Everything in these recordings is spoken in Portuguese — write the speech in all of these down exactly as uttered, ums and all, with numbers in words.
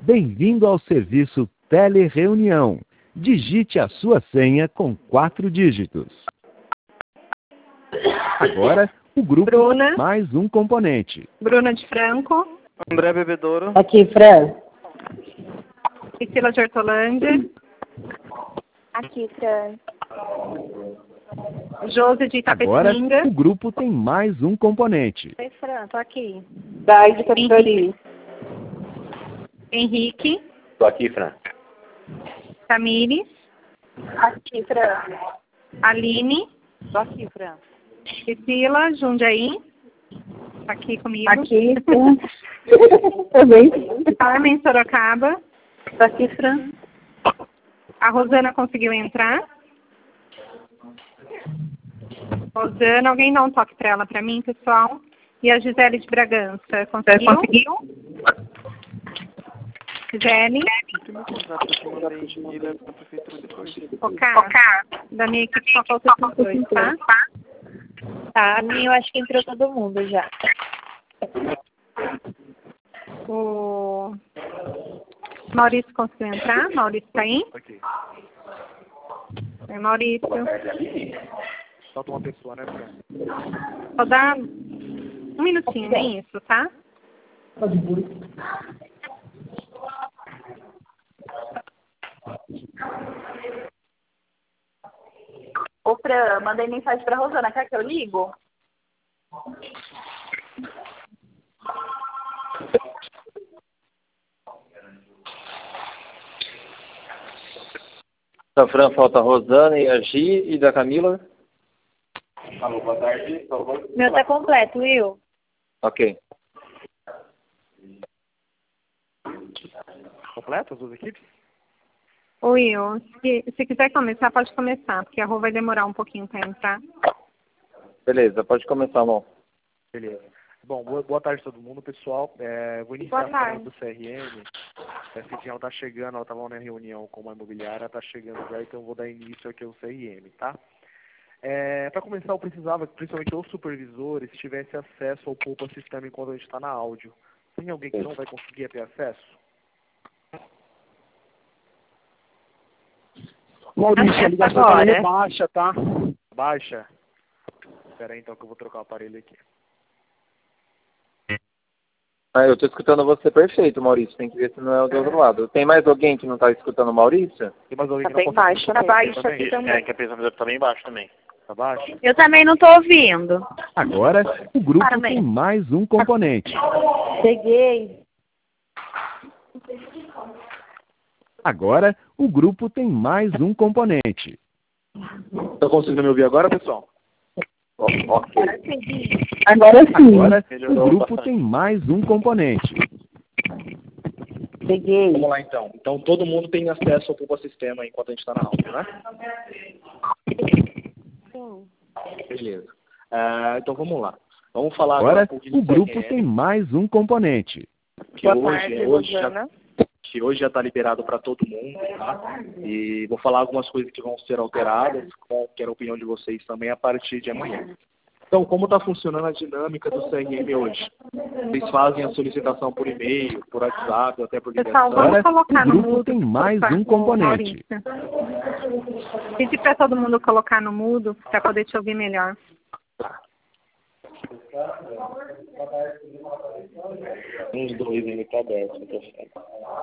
Bem-vindo ao serviço Telereunião. Digite a sua senha com quatro dígitos. Agora, o grupo Bruna. mais um componente. Bruna de Franco. André Bebedouro. Aqui, Fran. Priscila de Hortolândia. Aqui, Fran. Josi de Agora, Itapetinga. o grupo tem mais um componente. Oi, Fran, tô aqui. Dai de Capitolina. Henrique. Tô aqui, Fran. Tamires. Aqui, Fran. Aline. Tô aqui, Fran. Priscila, Jundiaí. Aqui comigo. Aqui, Fran. Também. Carmen, Sorocaba. Tô aqui, Fran. A Rosana conseguiu entrar. Rosana, alguém dá um toque para ela, para mim, pessoal. E a Gisele de Bragança, conseguiu? Conseguiu? Gisele? Focar. Da minha equipe só falta esses dois, tá? Tá, a minha eu acho que entrou todo mundo já. O Maurício conseguiu entrar? Maurício tá aí? Ok. É, Maurício. Falta uma pessoa, né, Fran? Vou dar um minutinho nisso, tá? Ô, Fran, mandei mensagem pra Rosana. Quer que eu ligo? Da Fran falta a Rosana e a Gi e da Camila. Alô, boa tarde, por favor. Meu tá completo, Will. Ok. Completo as duas equipes? Oi, Will, se, se quiser começar, pode começar, porque a Rô vai demorar um pouquinho para entrar. Beleza, pode começar, amor. Beleza. Bom, boa, boa tarde a todo mundo, pessoal. É, vou iniciar falando do C R M. Essa ela está chegando, ela estava na reunião com uma imobiliária, está chegando já, então eu vou dar início aqui ao C R M, tá? É, para começar, eu precisava que principalmente os supervisores tivessem acesso ao Poupa Sistema enquanto a gente está na áudio. Tem alguém que não vai conseguir ter acesso? Maurício, a ligação Agora. tá baixa, tá? Baixa? Espera aí então que eu vou trocar o aparelho aqui. Ah, eu tô escutando você perfeito, Maurício. Tem que ver se não é o do outro lado. Tem mais alguém que não tá escutando o Maurício? Tem mais alguém Tá que não bem consegue baixo, escutar? tá baixo Também? aqui também. É, que a pessoa tá bem baixo também. Tá baixo? Eu também não tô ouvindo. Agora, o grupo Parabéns. tem mais um componente. Cheguei. Agora, o grupo tem mais um componente. Tá conseguindo me ouvir agora, pessoal? Ok. Agora sim. Agora, o grupo tem mais um componente. Cheguei. Vamos lá então. Então todo mundo tem acesso ao Poupa Sistema enquanto a gente está na áudio, né? Sim. Beleza. Ah, então vamos lá. Vamos falar Agora, agora um pouquinho o do grupo C R M, tem mais um componente. que Boa hoje, tarde, hoje já, Rosana. que hoje já está liberado para todo mundo, tá? E vou falar algumas coisas que vão ser alteradas, qual que era a opinião de vocês também a partir de amanhã. Então, como está funcionando a dinâmica do C R M hoje? Vocês fazem a solicitação por e-mail, por WhatsApp, até por Pessoal, ligação. vamos Agora, colocar o no grupo mudo. tem mais Opa, um componente. Maurício. Pedir para todo mundo colocar no mudo, para poder te ouvir melhor. Uns dois ainda tá aberto, tá certo.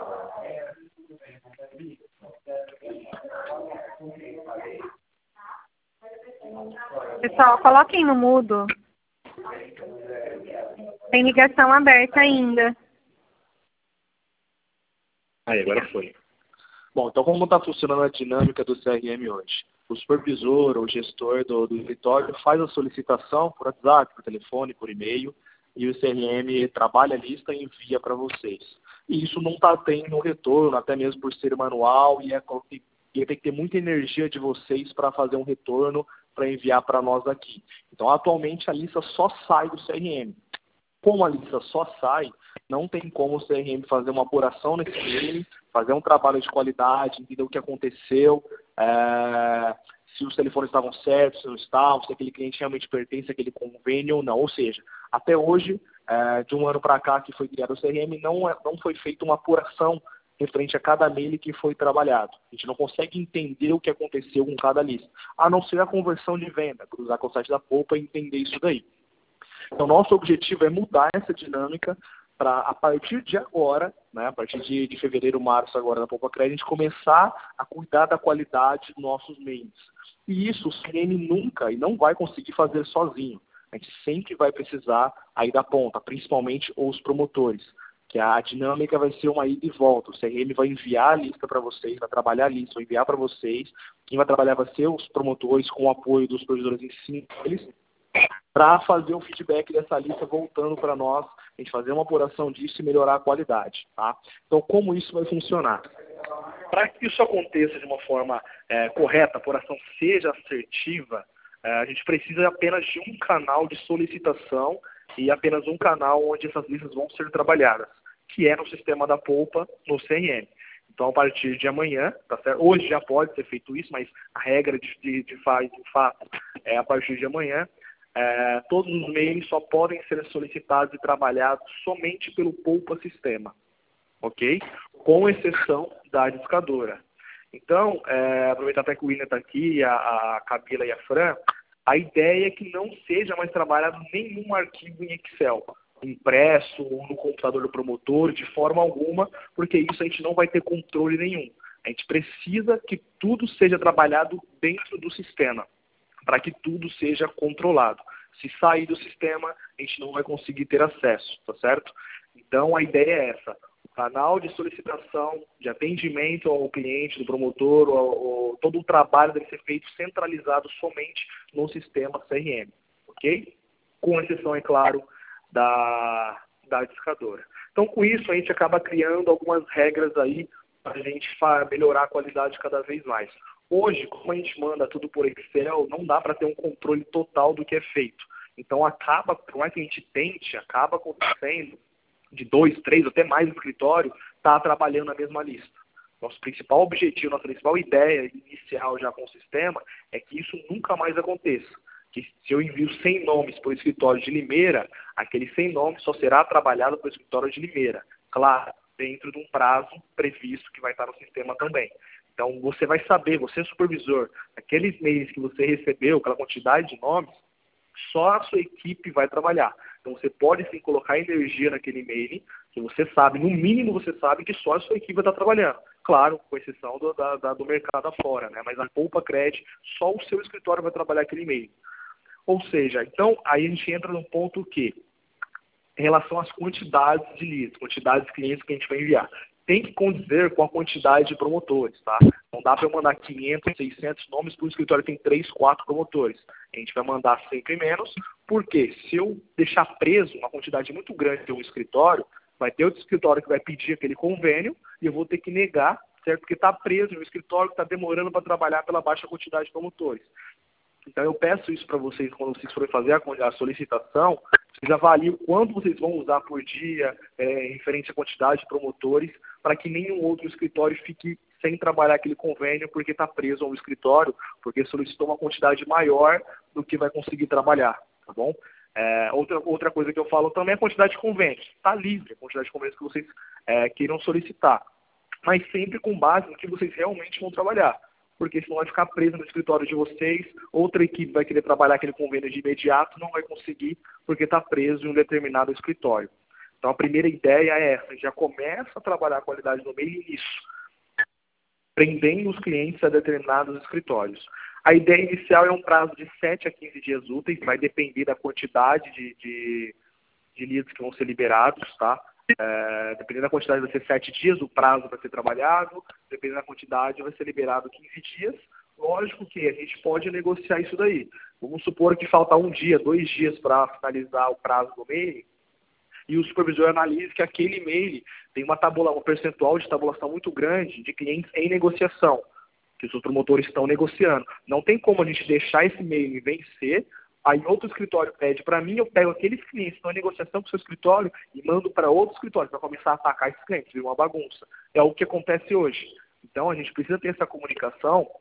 Pessoal, coloquem no mudo. Tem ligação aberta ainda. Aí, agora foi. Bom, então como está funcionando a dinâmica do C R M hoje? O supervisor ou gestor do, do escritório faz a solicitação por WhatsApp, por telefone, por e-mail, e o C R M trabalha a lista e envia para vocês. E isso não está tendo retorno, até mesmo por ser manual, e, é, e tem que ter muita energia de vocês para fazer um retorno, para enviar para nós aqui. Então, atualmente, a lista só sai do C R M. Como a lista só sai, não tem como o C R M fazer uma apuração nesse crime, fazer um trabalho de qualidade, entender o que aconteceu, é, se os telefones estavam certos, se não estavam, se aquele cliente realmente pertence àquele convênio ou não. Ou seja, até hoje, é, de um ano para cá que foi criado o C R M, não, é, não foi feita uma apuração referente a cada mail que foi trabalhado. A gente não consegue entender o que aconteceu com cada lista, a não ser a conversão de venda, cruzar com o site da Poupa e entender isso daí. Então, nosso objetivo é mudar essa dinâmica para, a partir de agora, né, a partir de, de fevereiro, março agora da Poupa Cred, a gente começar a cuidar da qualidade dos nossos mails. E isso o C R M nunca e não vai conseguir fazer sozinho. A gente sempre vai precisar aí da ponta, principalmente os promotores, que a dinâmica vai ser uma ida e volta. O C R M vai enviar a lista para vocês, vai trabalhar a lista, vai enviar para vocês. Quem vai trabalhar vai ser os promotores com o apoio dos supervisores em cima deles, para fazer um feedback dessa lista voltando para nós, a gente fazer uma apuração disso e melhorar a qualidade. Tá? Então, como isso vai funcionar? Para que isso aconteça de uma forma é, correta, a apuração seja assertiva, é, a gente precisa apenas de um canal de solicitação e apenas um canal onde essas listas vão ser trabalhadas, que é no sistema da Poupa, no C R M. Então, a partir de amanhã, tá certo? Hoje já pode ser feito isso, mas a regra de, de, de, faz, de fato é a partir de amanhã. É, todos os mails só podem ser solicitados e trabalhados somente pelo Poupa Sistema, ok? Com exceção da discadora. Então, é, aproveitar até que o William está aqui, a, a Camila e a Fran, a ideia é que não seja mais trabalhado nenhum arquivo em Excel, impresso ou no computador do promotor, de forma alguma, porque isso a gente não vai ter controle nenhum. A gente precisa que tudo seja trabalhado dentro do sistema, para que tudo seja controlado. Se sair do sistema, a gente não vai conseguir ter acesso, tá certo? Então, a ideia é essa. O canal de solicitação, de atendimento ao cliente, do promotor, ou, ou, todo o trabalho deve ser feito centralizado somente no sistema C R M, ok? Com exceção, é claro, da, da discadora. Então, com isso, a gente acaba criando algumas regras aí para a gente melhorar a qualidade cada vez mais. Hoje, como a gente manda tudo por Excel, não dá para ter um controle total do que é feito. Então, acaba, por mais que a gente tente, acaba acontecendo de dois, três, até mais escritório, está trabalhando na mesma lista. Nosso principal objetivo, nossa principal ideia inicial já com o sistema é que isso nunca mais aconteça. Que se eu envio cem nomes para o escritório de Limeira, aquele cem nomes só será trabalhado para o escritório de Limeira. Claro, dentro de um prazo previsto que vai estar no sistema também. Então, você vai saber, você supervisor, aqueles e-mails que você recebeu, aquela quantidade de nomes, só a sua equipe vai trabalhar. Então, você pode sim colocar energia naquele e-mail, que você sabe, no mínimo você sabe que só a sua equipe vai estar trabalhando. Claro, com exceção do, da, da, do mercado afora, né? Mas a Poupa Cred, só o seu escritório vai trabalhar aquele e-mail. Ou seja, então, aí a gente entra num ponto que, em relação às quantidades de leads, quantidades de clientes que a gente vai enviar, tem que condizer com a quantidade de promotores, tá? Não dá para eu mandar quinhentos, seiscentos nomes para o escritório que tem três, quatro promotores. A gente vai mandar sempre menos, porque se eu deixar preso uma quantidade muito grande de um escritório, vai ter outro escritório que vai pedir aquele convênio e eu vou ter que negar, certo? Porque está preso no escritório que está demorando para trabalhar pela baixa quantidade de promotores. Então, eu peço isso para vocês, quando vocês forem fazer a solicitação, vocês avaliem o quanto vocês vão usar por dia, é, referente à quantidade de promotores, para que nenhum outro escritório fique sem trabalhar aquele convênio porque está preso ao escritório, porque solicitou uma quantidade maior do que vai conseguir trabalhar, tá bom? É, outra, outra coisa que eu falo também é a quantidade de convênios. Está livre a quantidade de convênios que vocês é, queiram solicitar, mas sempre com base no que vocês realmente vão trabalhar. Porque senão vai ficar preso no escritório de vocês, outra equipe vai querer trabalhar aquele convênio de imediato, não vai conseguir porque está preso em um determinado escritório. Então a primeira ideia é essa, a gente já começa a trabalhar a qualidade no meio nisso, prendendo os clientes a determinados escritórios. A ideia inicial é um prazo de sete a quinze dias úteis, vai depender da quantidade de, de, de leads que vão ser liberados, tá? É, dependendo da quantidade, vai ser sete dias, o prazo vai ser trabalhado, dependendo da quantidade, vai ser liberado quinze dias. Lógico que a gente pode negociar isso daí. Vamos supor que falta um dia, dois dias para finalizar o prazo do e-mail, e o supervisor analisa que aquele e-mail tem uma tabula, um percentual de tabulação muito grande de clientes em negociação, que os promotores estão negociando. Não tem como a gente deixar esse e-mail vencer. Aí outro escritório pede para mim, eu pego aqueles clientes que estão em negociação com o seu escritório e mando para outro escritório para começar a atacar esses clientes, vira uma bagunça. É o que acontece hoje. Então a gente precisa ter essa comunicação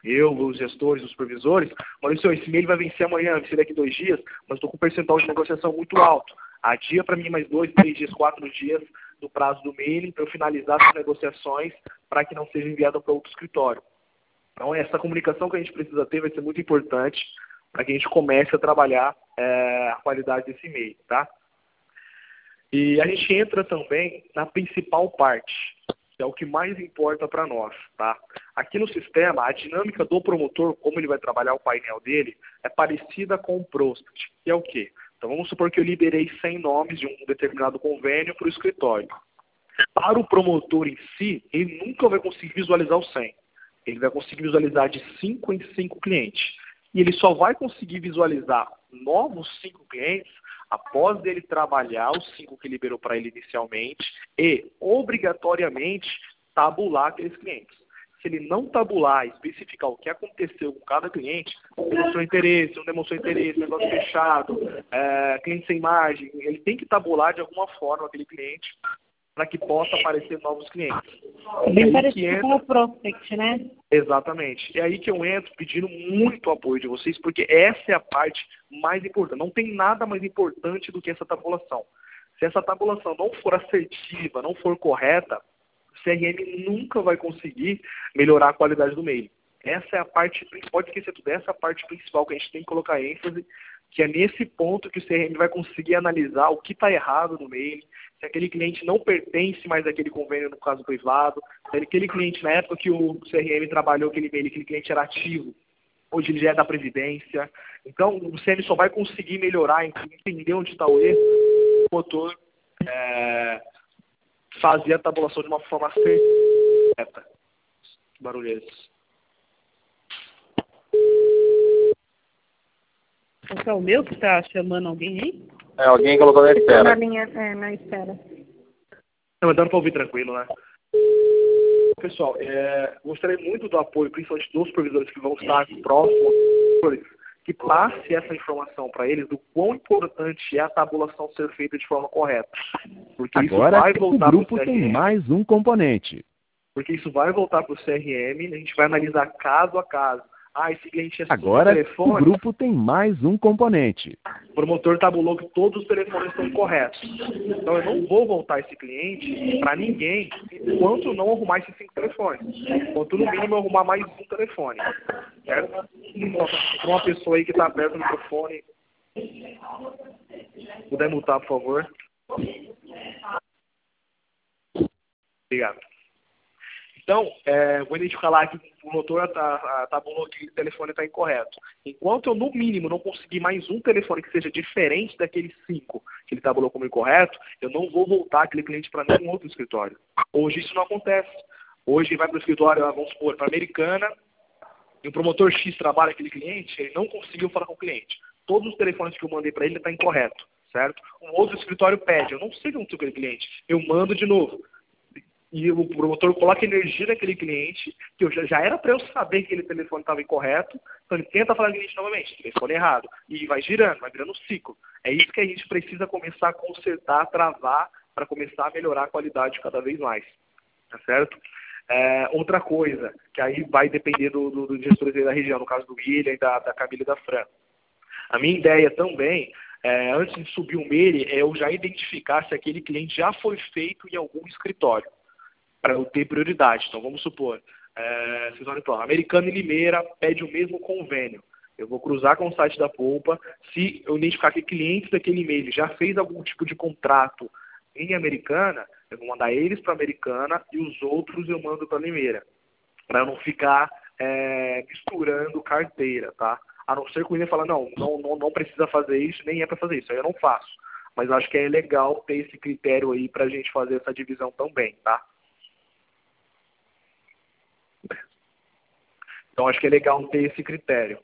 eu, os gestores, os supervisores, Maurício, esse e-mail vai vencer amanhã, vencer daqui dois dias, mas estou com um percentual de negociação muito alto. Adia para mim mais dois, três dias, quatro dias do prazo do mailing para eu finalizar as negociações para que não seja enviado para outro escritório. Então, essa comunicação que a gente precisa ter vai ser muito importante para que a gente comece a trabalhar é, a qualidade desse e-mail, tá? E a gente entra também na principal parte, que é o que mais importa para nós, tá? Aqui no sistema, a dinâmica do promotor, como ele vai trabalhar o painel dele, é parecida com o prospect, que é o quê? Então, vamos supor que eu liberei cem nomes de um determinado convênio para o escritório. Para o promotor em si, ele nunca vai conseguir visualizar os cem. Ele vai conseguir visualizar de cinco em cinco clientes. E ele só vai conseguir visualizar novos cinco clientes após ele trabalhar os cinco que liberou para ele inicialmente e, obrigatoriamente, tabular aqueles clientes. Se ele não tabular e especificar o que aconteceu com cada cliente, demonstrou interesse, não demonstrou interesse, negócio fechado, é, cliente sem margem, ele tem que tabular de alguma forma aquele cliente para que possa aparecer novos clientes. Bem É parecido entra... com o prospect, né? Exatamente. É aí que eu entro pedindo muito apoio de vocês, porque essa é a parte mais importante. Não tem nada mais importante do que essa tabulação. Se essa tabulação não for assertiva, não for correta, o C R M nunca vai conseguir melhorar a qualidade do mail. Essa é a parte, pode esquecer tudo, essa é a parte principal que a gente tem que colocar ênfase, que é nesse ponto que o C R M vai conseguir analisar o que está errado no mail, se aquele cliente não pertence mais àquele convênio no caso privado, se aquele cliente, na época que o C R M trabalhou aquele mail, aquele cliente era ativo, hoje ele já é da Previdência. Então, o C R M só vai conseguir melhorar, entender onde está o erro, o motor é, fazer a tabulação de uma forma certa. Que barulho é esse? Esse é o meu que está chamando alguém aí? É, alguém colocou na Na espera. linha, é, na espera. Não, mas dando para ouvir tranquilo, né? Pessoal, é, gostaria muito do apoio, principalmente dos supervisores que vão estar próximos, que passe essa informação para eles do quão importante é a tabulação ser feita de forma correta. Porque Agora isso vai o voltar grupo pro tem C R M, mais um componente. porque isso vai voltar para o C R M, a gente vai analisar caso a caso. Ah, esse cliente é Agora o telefone. grupo tem mais um componente. O promotor tabulou que todos os telefones estão corretos. Então eu não vou voltar esse cliente para ninguém enquanto não arrumar esses cinco telefones. Enquanto no mínimo eu arrumar mais um telefone. Certo? Então, para uma pessoa aí que está aberto o microfone, puder mutar, por favor. Obrigado. Então, é, vou identificar lá que o motor tabulou que o telefone está incorreto. Enquanto eu, no mínimo, não conseguir mais um telefone que seja diferente daqueles cinco que ele tabulou como incorreto, eu não vou voltar aquele cliente para nenhum outro escritório. Hoje isso não acontece. Hoje vai para o escritório, vamos supor, para a Americana, e o promotor X trabalha aquele cliente, ele não conseguiu falar com o cliente. Todos os telefones que eu mandei para ele estão incorretos, certo? Um outro escritório pede, eu não sei o que aconteceu com aquele cliente, eu mando de novo. E o promotor coloca energia naquele cliente, que eu já, já era para eu saber que aquele telefone estava incorreto, então ele tenta falar com o cliente novamente, telefone errado, e vai girando, vai virando um ciclo. É isso que a gente precisa começar a consertar, travar, para começar a melhorar a qualidade cada vez mais, tá certo? É, outra coisa, que aí vai depender do, do, do gestores da região, no caso do William, da, da Camila e da Fran. A minha ideia também, é, antes de subir o mail, é eu já identificar se aquele cliente já foi feito em algum escritório, para eu ter prioridade. Então, vamos supor, é, Americana e Limeira pede o mesmo convênio. Eu vou cruzar com o site da Poupa. Se eu identificar que cliente daquele e-mail já fez algum tipo de contrato em Americana, eu vou mandar eles para Americana e os outros eu mando para Limeira, para eu não ficar é, misturando carteira, tá? A não ser que o William fala, não, não, não, não precisa fazer isso, nem é para fazer isso, aí eu não faço. Mas eu acho que é legal ter esse critério aí para a gente fazer essa divisão também, tá? Então, acho que é legal ter esse critério.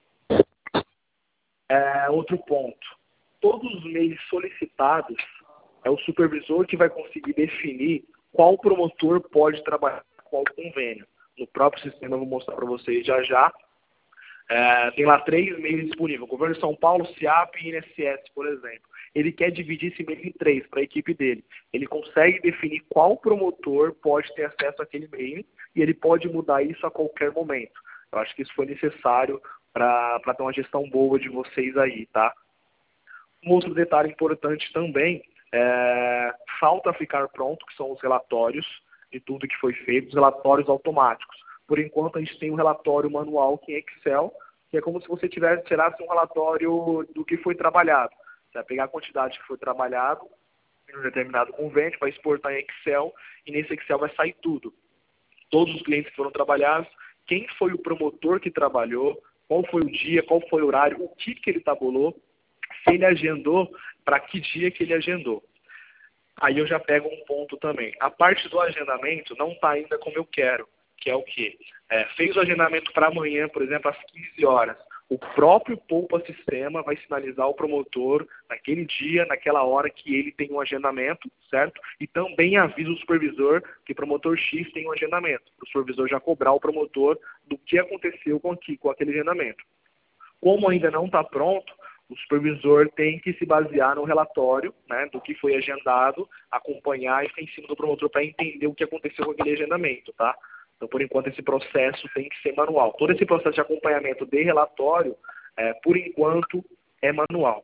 É, outro ponto. Todos os meios solicitados, é o supervisor que vai conseguir definir qual promotor pode trabalhar com qual convênio. No próprio sistema, eu vou mostrar para vocês já já. É, tem lá três meios disponíveis. O Governo de São Paulo, SIAP e I N S S, por exemplo. Ele quer dividir esse e-mail em três para a equipe dele. Ele consegue definir qual promotor pode ter acesso àquele e-mail e ele pode mudar isso a qualquer momento. Eu acho que isso foi necessário para ter uma gestão boa de vocês aí, tá? Um outro detalhe importante também é falta ficar pronto, que são os relatórios de tudo que foi feito, os relatórios automáticos. Por enquanto, a gente tem um relatório manual que é Excel, que é como se você tivesse tirasse um relatório do que foi trabalhado. Você vai pegar a quantidade que foi trabalhado em um determinado convênio, vai exportar em Excel, e nesse Excel vai sair tudo. Todos os clientes que foram trabalhados, quem foi o promotor que trabalhou, qual foi o dia, qual foi o horário, o que, que ele tabulou, se ele agendou, para que dia que ele agendou. Aí eu já pego um ponto também. A parte do agendamento não está ainda como eu quero, que é o quê? É, fez o agendamento para amanhã, por exemplo, às quinze horas. O próprio Poupa Sistema vai sinalizar ao promotor naquele dia, naquela hora que ele tem um agendamento, certo? E também avisa o supervisor que o promotor X tem um agendamento. O supervisor já cobrar o promotor do que aconteceu com, aqui, com aquele agendamento. Como ainda não está pronto, o supervisor tem que se basear no relatório, né, do que foi agendado, acompanhar e ficar em cima do promotor para entender o que aconteceu com aquele agendamento, tá? Então, por enquanto, esse processo tem que ser manual. Todo esse processo de acompanhamento de relatório, é, por enquanto, é manual.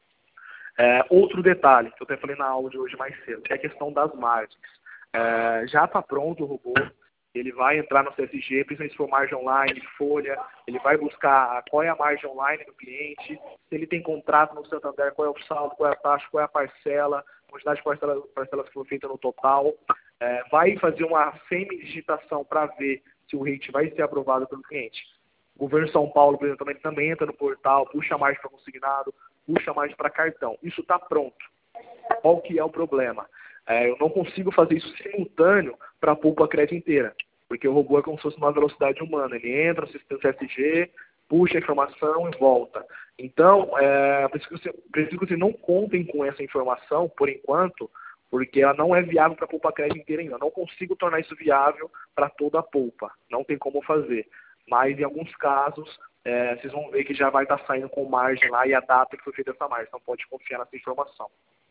É, outro detalhe, que eu até falei na aula de hoje mais cedo, que é a questão das margens. É, já está pronto o robô, ele vai entrar no C S G, principalmente se for margem online, folha, ele vai buscar qual é a margem online do cliente, se ele tem contrato no Santander, qual é o saldo, qual é a taxa, qual é a parcela, a quantidade de parcelas, parcelas que foi feita no total. É, vai fazer uma semi-digitação para ver se o rate vai ser aprovado pelo cliente. O governo de São Paulo, por exemplo, também, também entra no portal, puxa mais para consignado, puxa mais para cartão. Isso está pronto. Qual que é o problema? É, eu não consigo fazer isso simultâneo para a Poupa Crédito inteira, porque o robô é como se fosse uma velocidade humana. Ele entra no sistema C S G, puxa a informação e volta. Então, é, preciso, que você, preciso que vocês não contem com essa informação, por enquanto, porque ela não é viável para a Poupa Crédito inteira ainda. Eu não consigo tornar isso viável para toda a Poupa. Não tem como fazer. Mas, em alguns casos, é, vocês vão ver que já vai estar saindo com margem lá e a data que foi feita essa margem. Então, pode confiar nessa informação.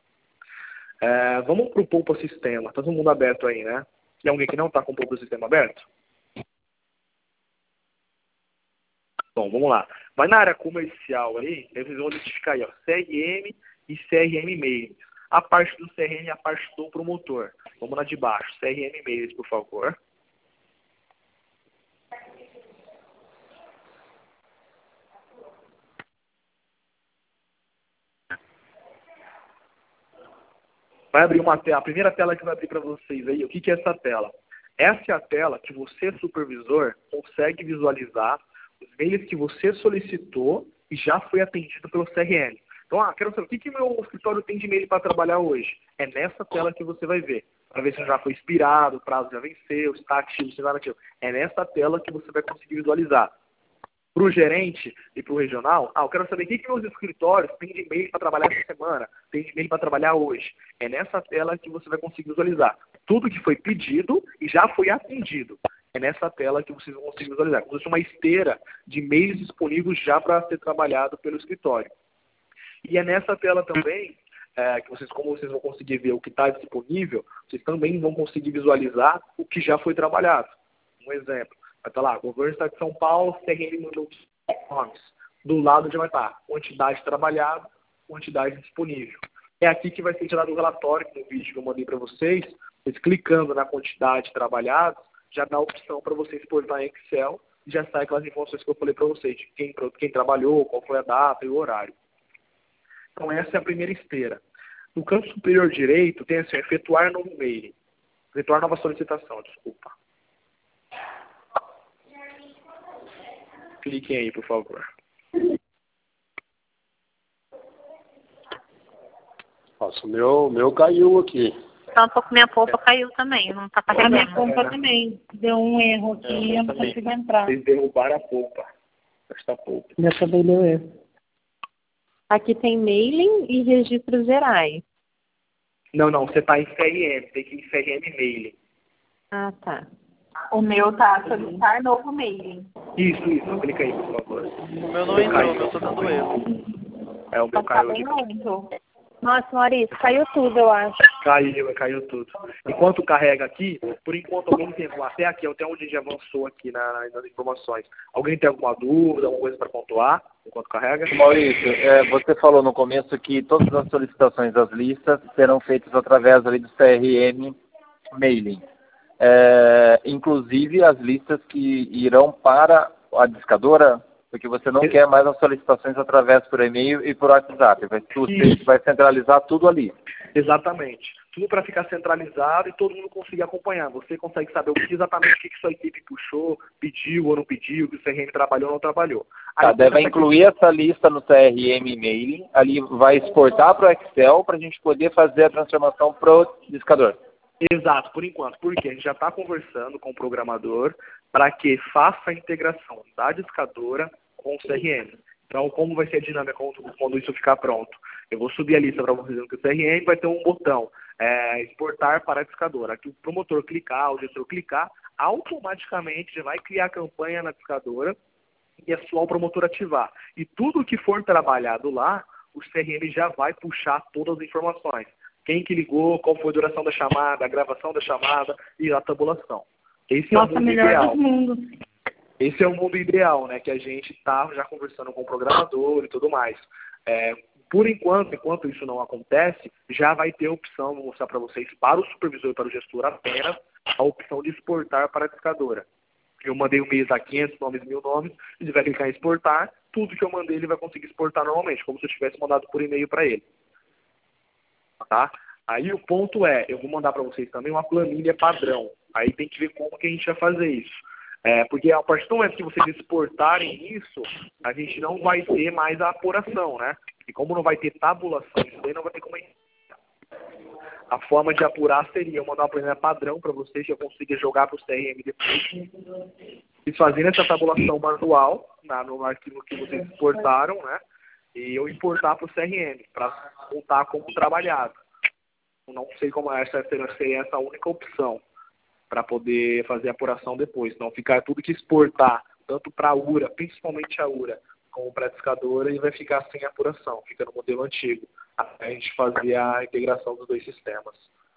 É, vamos para o Poupa Sistema. Está todo mundo aberto aí, né? Tem alguém que não está com o Poupa Sistema aberto? Bom, vamos lá. Vai na área comercial aí, vocês vão identificar aí, ó, C R M e C R M Mailings. A parte do C R M é a parte do promotor. Vamos lá de baixo. C R M Mailings, por favor. Vai abrir uma tela. A primeira tela que vai abrir para vocês aí, o que, que é essa tela? Essa é a tela que você, supervisor, consegue visualizar os e-mails que você solicitou e já foi atendido pelo C R M. Então, ah, quero saber o que, que meu escritório tem de e-mail para trabalhar hoje. É nessa tela que você vai ver. Para ver se já foi expirado, o prazo já venceu, se está ativo, se não está ativo. É nessa tela que você vai conseguir visualizar. Para o gerente e para o regional, ah, eu quero saber o que, que meus escritórios têm de e-mail para trabalhar essa semana, tem de e-mail para trabalhar hoje. É nessa tela que você vai conseguir visualizar tudo que foi pedido e já foi atendido. É nessa tela que vocês vão conseguir visualizar. Como se fosse uma esteira de e-mails disponíveis já para ser trabalhado pelo escritório. E é nessa tela também, é, que vocês, como vocês vão conseguir ver o que está disponível, vocês também vão conseguir visualizar o que já foi trabalhado. Um exemplo, vai estar lá, Governo do Estado de São Paulo, C R M mandou nomes. Do lado já vai estar quantidade trabalhada, quantidade disponível. É aqui que vai ser tirado o relatório, no vídeo que eu mandei para vocês. Vocês clicando na quantidade trabalhada, já dá a opção para vocês exportar em Excel e já sai aquelas informações que eu falei para vocês, de quem, quem trabalhou, qual foi a data e o horário. Então, essa é a primeira esteira. No canto superior direito, tem assim, efetuar novo e-mail. Efetuar nova solicitação, desculpa. Cliquem aí, por favor. Nossa, o meu, meu caiu aqui. Então, um pouco minha polpa caiu também, não está A carregando. minha conta também deu um erro aqui e eu não consigo entrar. Vocês derrubaram a polpa. Esta polpa. Já também deu erro. Aqui tem mailing e registros gerais. Não, não, você está em C R M, tem que ir em C R M Mailing. Ah, tá. O meu tá solicitar novo mailing. Isso, isso, clica aí, por favor. O meu não entrou, o meu tá dando erro. É, o meu Tá caiu bem aqui. lento. Nossa, Maurício, caiu tudo, eu acho. Caiu, caiu tudo. Enquanto carrega aqui, por enquanto alguém tem, até aqui, até onde a gente avançou aqui na, nas informações. Alguém tem alguma dúvida, alguma coisa para pontuar, enquanto carrega? Maurício, é, você falou no começo que todas as solicitações das listas serão feitas através ali do C R M Mailing. É, inclusive as listas que irão para a discadora, porque você não quer mais as solicitações através por e-mail e por WhatsApp. Vai, você vai centralizar tudo ali. Exatamente. Tudo para ficar centralizado e todo mundo conseguir acompanhar. Você consegue saber o que exatamente o que, que sua equipe puxou, pediu ou não pediu, que o C R M trabalhou ou não trabalhou. Aí tá, deve incluir aqui essa lista no C R M Mailing, ali vai exportar para o Excel para a gente poder fazer a transformação para o discador. Exato, por enquanto. Porque a gente já está conversando com o programador para que faça a integração da discadora com o C R M. Então, como vai ser a dinâmica quando, quando isso ficar pronto? Eu vou subir a lista para vocês que o C R M vai ter um botão, é, exportar para a discadora. Aqui o promotor clicar, o gestor clicar, automaticamente já vai criar a campanha na discadora e é só o promotor ativar. E tudo que for trabalhado lá, o C R M já vai puxar todas as informações. Quem que ligou, qual foi a duração da chamada, a gravação da chamada e a tabulação. Esse Nossa, é o mundo melhor ideal. dos mundos. Esse é o mundo ideal, né? Que a gente está já conversando com o programador e tudo mais. É, por enquanto, enquanto isso não acontece, já vai ter a opção, vou mostrar para vocês, para o supervisor e para o gestor apenas, a opção de exportar para a discadora. Eu mandei um e-mail a quinhentos nomes, mil nomes, ele vai clicar em exportar, tudo que eu mandei ele vai conseguir exportar normalmente, como se eu tivesse mandado por e-mail para ele. Tá? Aí o ponto é, eu vou mandar para vocês também uma planilha padrão. Aí tem que ver como que a gente vai fazer isso. É, porque a partir do momento que vocês exportarem isso, a gente não vai ter mais a apuração, né? E como não vai ter tabulação, isso daí não vai ter como... A forma de apurar seria eu mandar uma planilha padrão para vocês, que eu consiga jogar para o C R M depois. E fazendo essa tabulação manual, na, no arquivo que vocês exportaram, né? E eu importar para o C R M, para contar como trabalhado. Não sei como essa seria essa única opção para poder fazer a apuração depois. Não ficar tudo que exportar, tanto para a U R A, principalmente a U R A, como para a discadora, e vai ficar sem apuração, fica no modelo antigo, até a gente fazer a integração dos dois sistemas.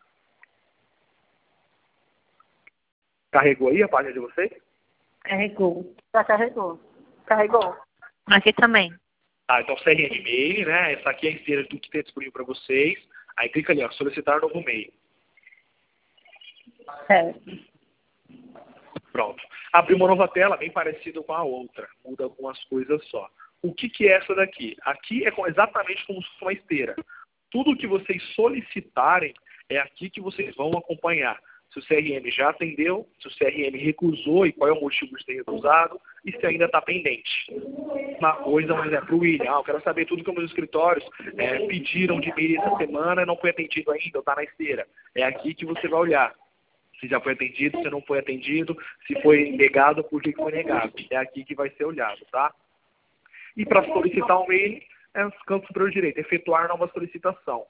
Carregou aí a página de vocês? Carregou. Já carregou. Carregou. Aqui também. Tá, então C R M e-mail, né? Essa aqui é a esteira do que tem disponível para vocês. Aí clica ali, ó, solicitar novo e-mail. Certo. Pronto. Abriu uma nova tela bem parecida com a outra. Muda algumas coisas só. O que, que é essa daqui? Aqui é exatamente como se fosse uma esteira. Tudo que vocês solicitarem é aqui que vocês vão acompanhar. Se o C R M já atendeu, se o C R M recusou e qual é o motivo de ter recusado e se ainda está pendente. Uma coisa, um exemplo, o William, ah, eu quero saber tudo que os meus escritórios é, pediram de e-mail essa semana e não foi atendido ainda, ou está na esteira. É aqui que você vai olhar. Se já foi atendido, se não foi atendido, se foi negado, por que foi negado. É aqui que vai ser olhado, tá? E para solicitar um e-mail, é no canto superior direito, efetuar nova solicitação.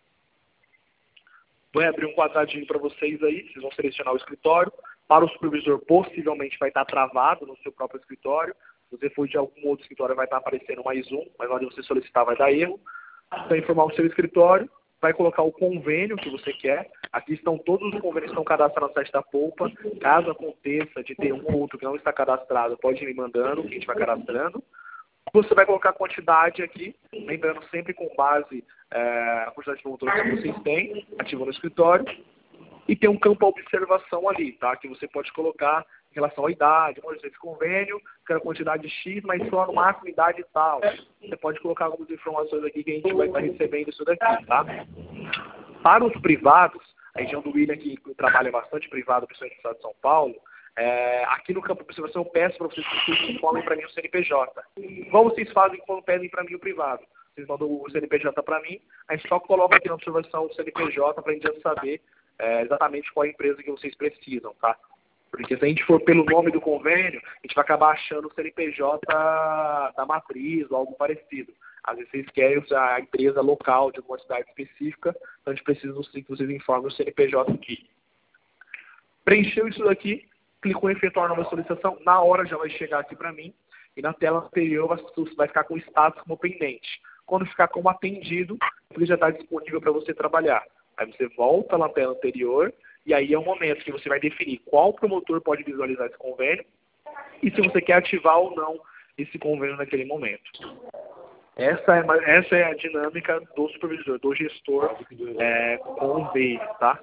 Vou abrir um quadradinho para vocês aí, vocês vão selecionar o escritório. Para o supervisor, possivelmente vai estar travado no seu próprio escritório. Se você for de algum outro escritório, vai estar aparecendo mais um, mas na hora de você solicitar vai dar erro. Vai informar o seu escritório, vai colocar o convênio que você quer. Aqui estão todos os convênios que estão cadastrados no site da Poupa. Caso aconteça de ter um ou outro que não está cadastrado, pode ir me mandando, que a gente vai cadastrando. Você vai colocar a quantidade aqui, lembrando sempre com base é, a quantidade de promotores que vocês têm, ativando no escritório. E tem um campo de observação ali, tá? Que você pode colocar em relação à idade, onde esse convênio, quero quantidade X, mas só no máximo idade tal. Você pode colocar algumas informações aqui que a gente vai estar recebendo isso daqui, tá? Para os privados, a região do William, que trabalha bastante privado, principalmente no estado de São Paulo, é, aqui no campo de observação eu peço para vocês que vocês informem para mim o C N P J. Igual vocês fazem quando pedem para mim o privado. Vocês mandam o C N P J para mim, aí só coloca aqui na observação o C N P J para a gente saber é, exatamente qual é a empresa que vocês precisam, tá? Porque se a gente for pelo nome do convênio, a gente vai acabar achando o C N P J da matriz ou algo parecido. Às vezes vocês querem a empresa local de alguma cidade específica, então a gente precisa que vocês informem o C N P J aqui. Preencheu isso daqui, clicou em efetuar nova solicitação, na hora já vai chegar aqui para mim, e na tela anterior vai ficar com o status como pendente. Quando ficar como atendido, ele já está disponível para você trabalhar. Aí você volta lá na tela anterior, e aí é o momento que você vai definir qual promotor pode visualizar esse convênio e se você quer ativar ou não esse convênio naquele momento. Essa é, essa é a dinâmica do supervisor, do gestor é, com o V, tá?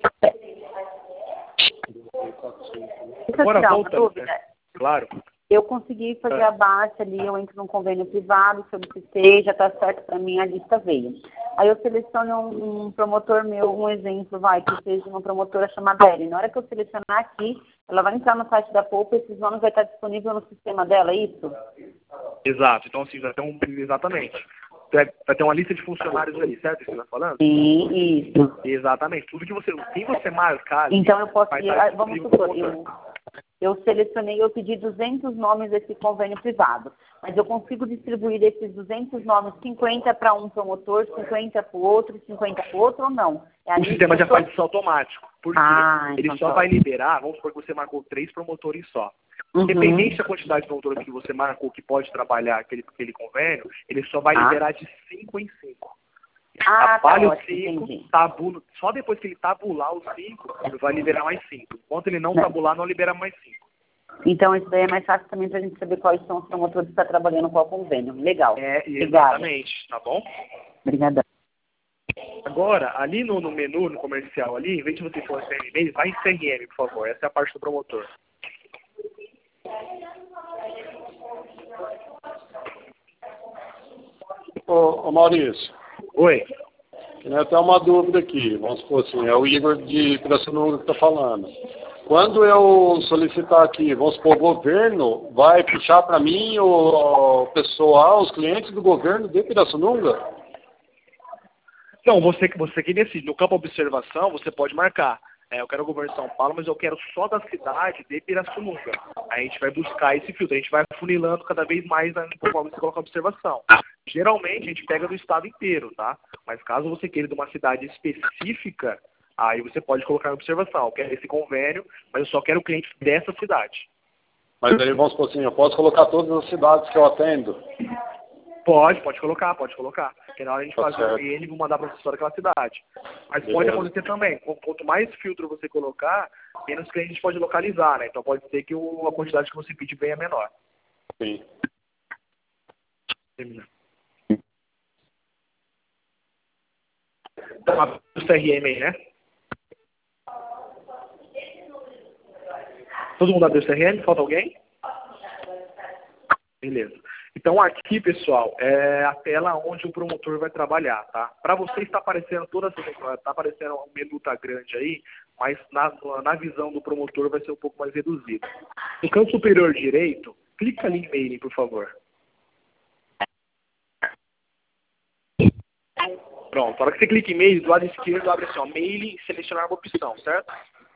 Agora volta, né? Claro. Eu consegui fazer a baixa ali, eu entro num convênio privado, solicitei, já está certo para mim, a lista veio. Aí eu seleciono um, um promotor meu, um exemplo, vai, que seja uma promotora chamada Ellen. Na hora que eu selecionar aqui, ela vai entrar no site da Poupa, esses nomes vai estar disponível no sistema dela, é isso? Exato, então assim, vai ter um, exatamente. Vai ter uma lista de funcionários ali, certo? Você está falando? Sim, isso. Exatamente, tudo que você, quem você marcar ali, então eu posso ir, estar vamos supor, eu... Eu selecionei, eu pedi duzentos nomes desse convênio privado, mas eu consigo distribuir esses duzentos nomes, cinquenta para um promotor, cinquenta para o outro, cinquenta para o outro ou não? É o sistema já faz isso automático, porque ah, ele então só tá. vai liberar, vamos supor que você marcou três promotores só. Uhum. Independente da quantidade de promotores que você marcou que pode trabalhar aquele, aquele convênio, ele só vai ah. liberar de cinco em cinco. Ah, Trabalha tá os cinco, ótimo, tabula, só depois que ele tabular os cinco, ele vai liberar mais cinco. Enquanto ele não, não. tabular, não libera mais cinco. Então, isso daí é mais fácil também para a gente saber quais são os promotores que estão trabalhando com o convênio. Legal. É, exatamente, tá bom? Obrigada. Agora, ali no, no menu, no comercial ali, em vez de você for C R M, vai em C R M, por favor. Essa é a parte do promotor. Ô, ô Maurício. Oi. Tem até uma dúvida aqui. Vamos supor assim, é o Igor de Pirassununga que está falando. Quando eu solicitar aqui, vamos supor, o governo vai puxar para mim o, o pessoal, os clientes do governo de Pirassununga? Não, você, você que decide. No campo observação, você pode marcar. É, eu quero o governo de São Paulo, mas eu quero só da cidade de Pirassununga. Aí a gente vai buscar esse filtro. A gente vai funilando cada vez mais conforme você coloca a observação. Geralmente, a gente pega do estado inteiro, tá? Mas caso você queira de uma cidade específica, aí você pode colocar na observação. Eu quero esse convênio, mas eu só quero clientes dessa cidade. Mas aí, vamos supor assim, eu posso colocar todas as cidades que eu atendo? Pode, pode colocar, pode colocar. Porque na hora a gente tá faz certo. o I N e vou mandar para você daquela cidade. Mas Beleza. Pode acontecer também. Quanto mais filtro você colocar, menos cliente a gente pode localizar, né? Então pode ser que o, a quantidade que você pedir venha menor. Sim. Termina. Então, o C R M aí, né? Todo mundo abriu o C R M? Falta alguém? Beleza. Então aqui, pessoal, é a tela onde o promotor vai trabalhar, tá? Para você está aparecendo toda essa, está aparecendo um menu tá grande aí, mas na, na visão do promotor vai ser um pouco mais reduzido. No canto superior direito, clica ali em mailing, por favor. Pronto, na hora que você clica em mailing, do lado esquerdo abre assim, ó, mailing e selecionar uma opção, certo?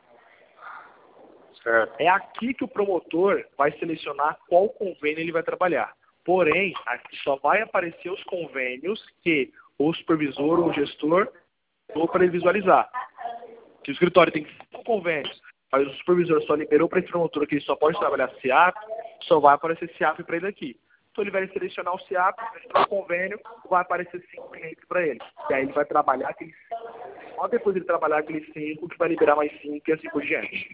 Certo. É aqui que o promotor vai selecionar qual convênio ele vai trabalhar. Porém, aqui só vai aparecer os convênios que o supervisor ou o gestor ou para ele visualizar. Se o escritório tem cinco convênios, mas o supervisor só liberou para esse promotor que ele só pode trabalhar C I A P, só vai aparecer C I A P para ele aqui. Então ele vai selecionar o C I A P, selecionar o convênio, vai aparecer cinco clientes para ele. E aí ele vai trabalhar aqueles cinco. Só depois ele trabalhar aqueles cinco que vai liberar mais cinco e assim por diante.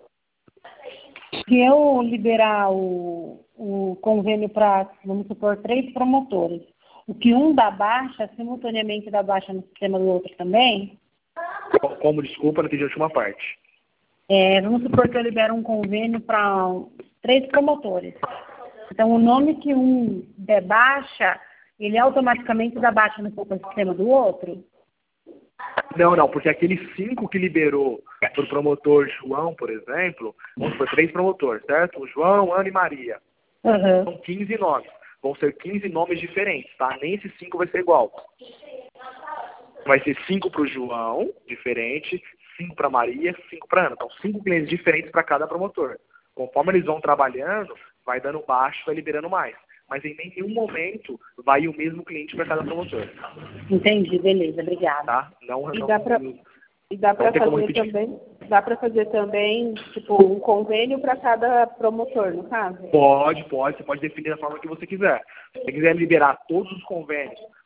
Se eu liberar o, o convênio para, vamos supor, três promotores, o que um dá baixa, simultaneamente dá baixa no sistema do outro também? Como, desculpa, não entendi a última parte. É, vamos supor que eu libero um convênio para três promotores. Então, o nome que um der baixa, ele automaticamente dá baixa no sistema do outro? Não, não, porque aqueles cinco que liberou para o promotor João, por exemplo, vamos supor, três promotores, certo? O João, Ana e Maria. Uhum. São quinze nomes. Vão ser quinze nomes diferentes, tá? Nem esses cinco vai ser igual. Vai ser cinco para o João, diferente, cinco para Maria, cinco para Ana. Então, cinco clientes diferentes para cada promotor. Conforme eles vão trabalhando, vai dando baixo, vai liberando mais. Mas em nenhum momento vai o mesmo cliente para cada promotor. Entendi, beleza, obrigada. Tá? Não, e não, dá para e dá para fazer também, dá para fazer também, tipo, um convênio para cada promotor, no caso? Pode, pode, você pode definir da forma que você quiser. Se você quiser liberar todos os convênios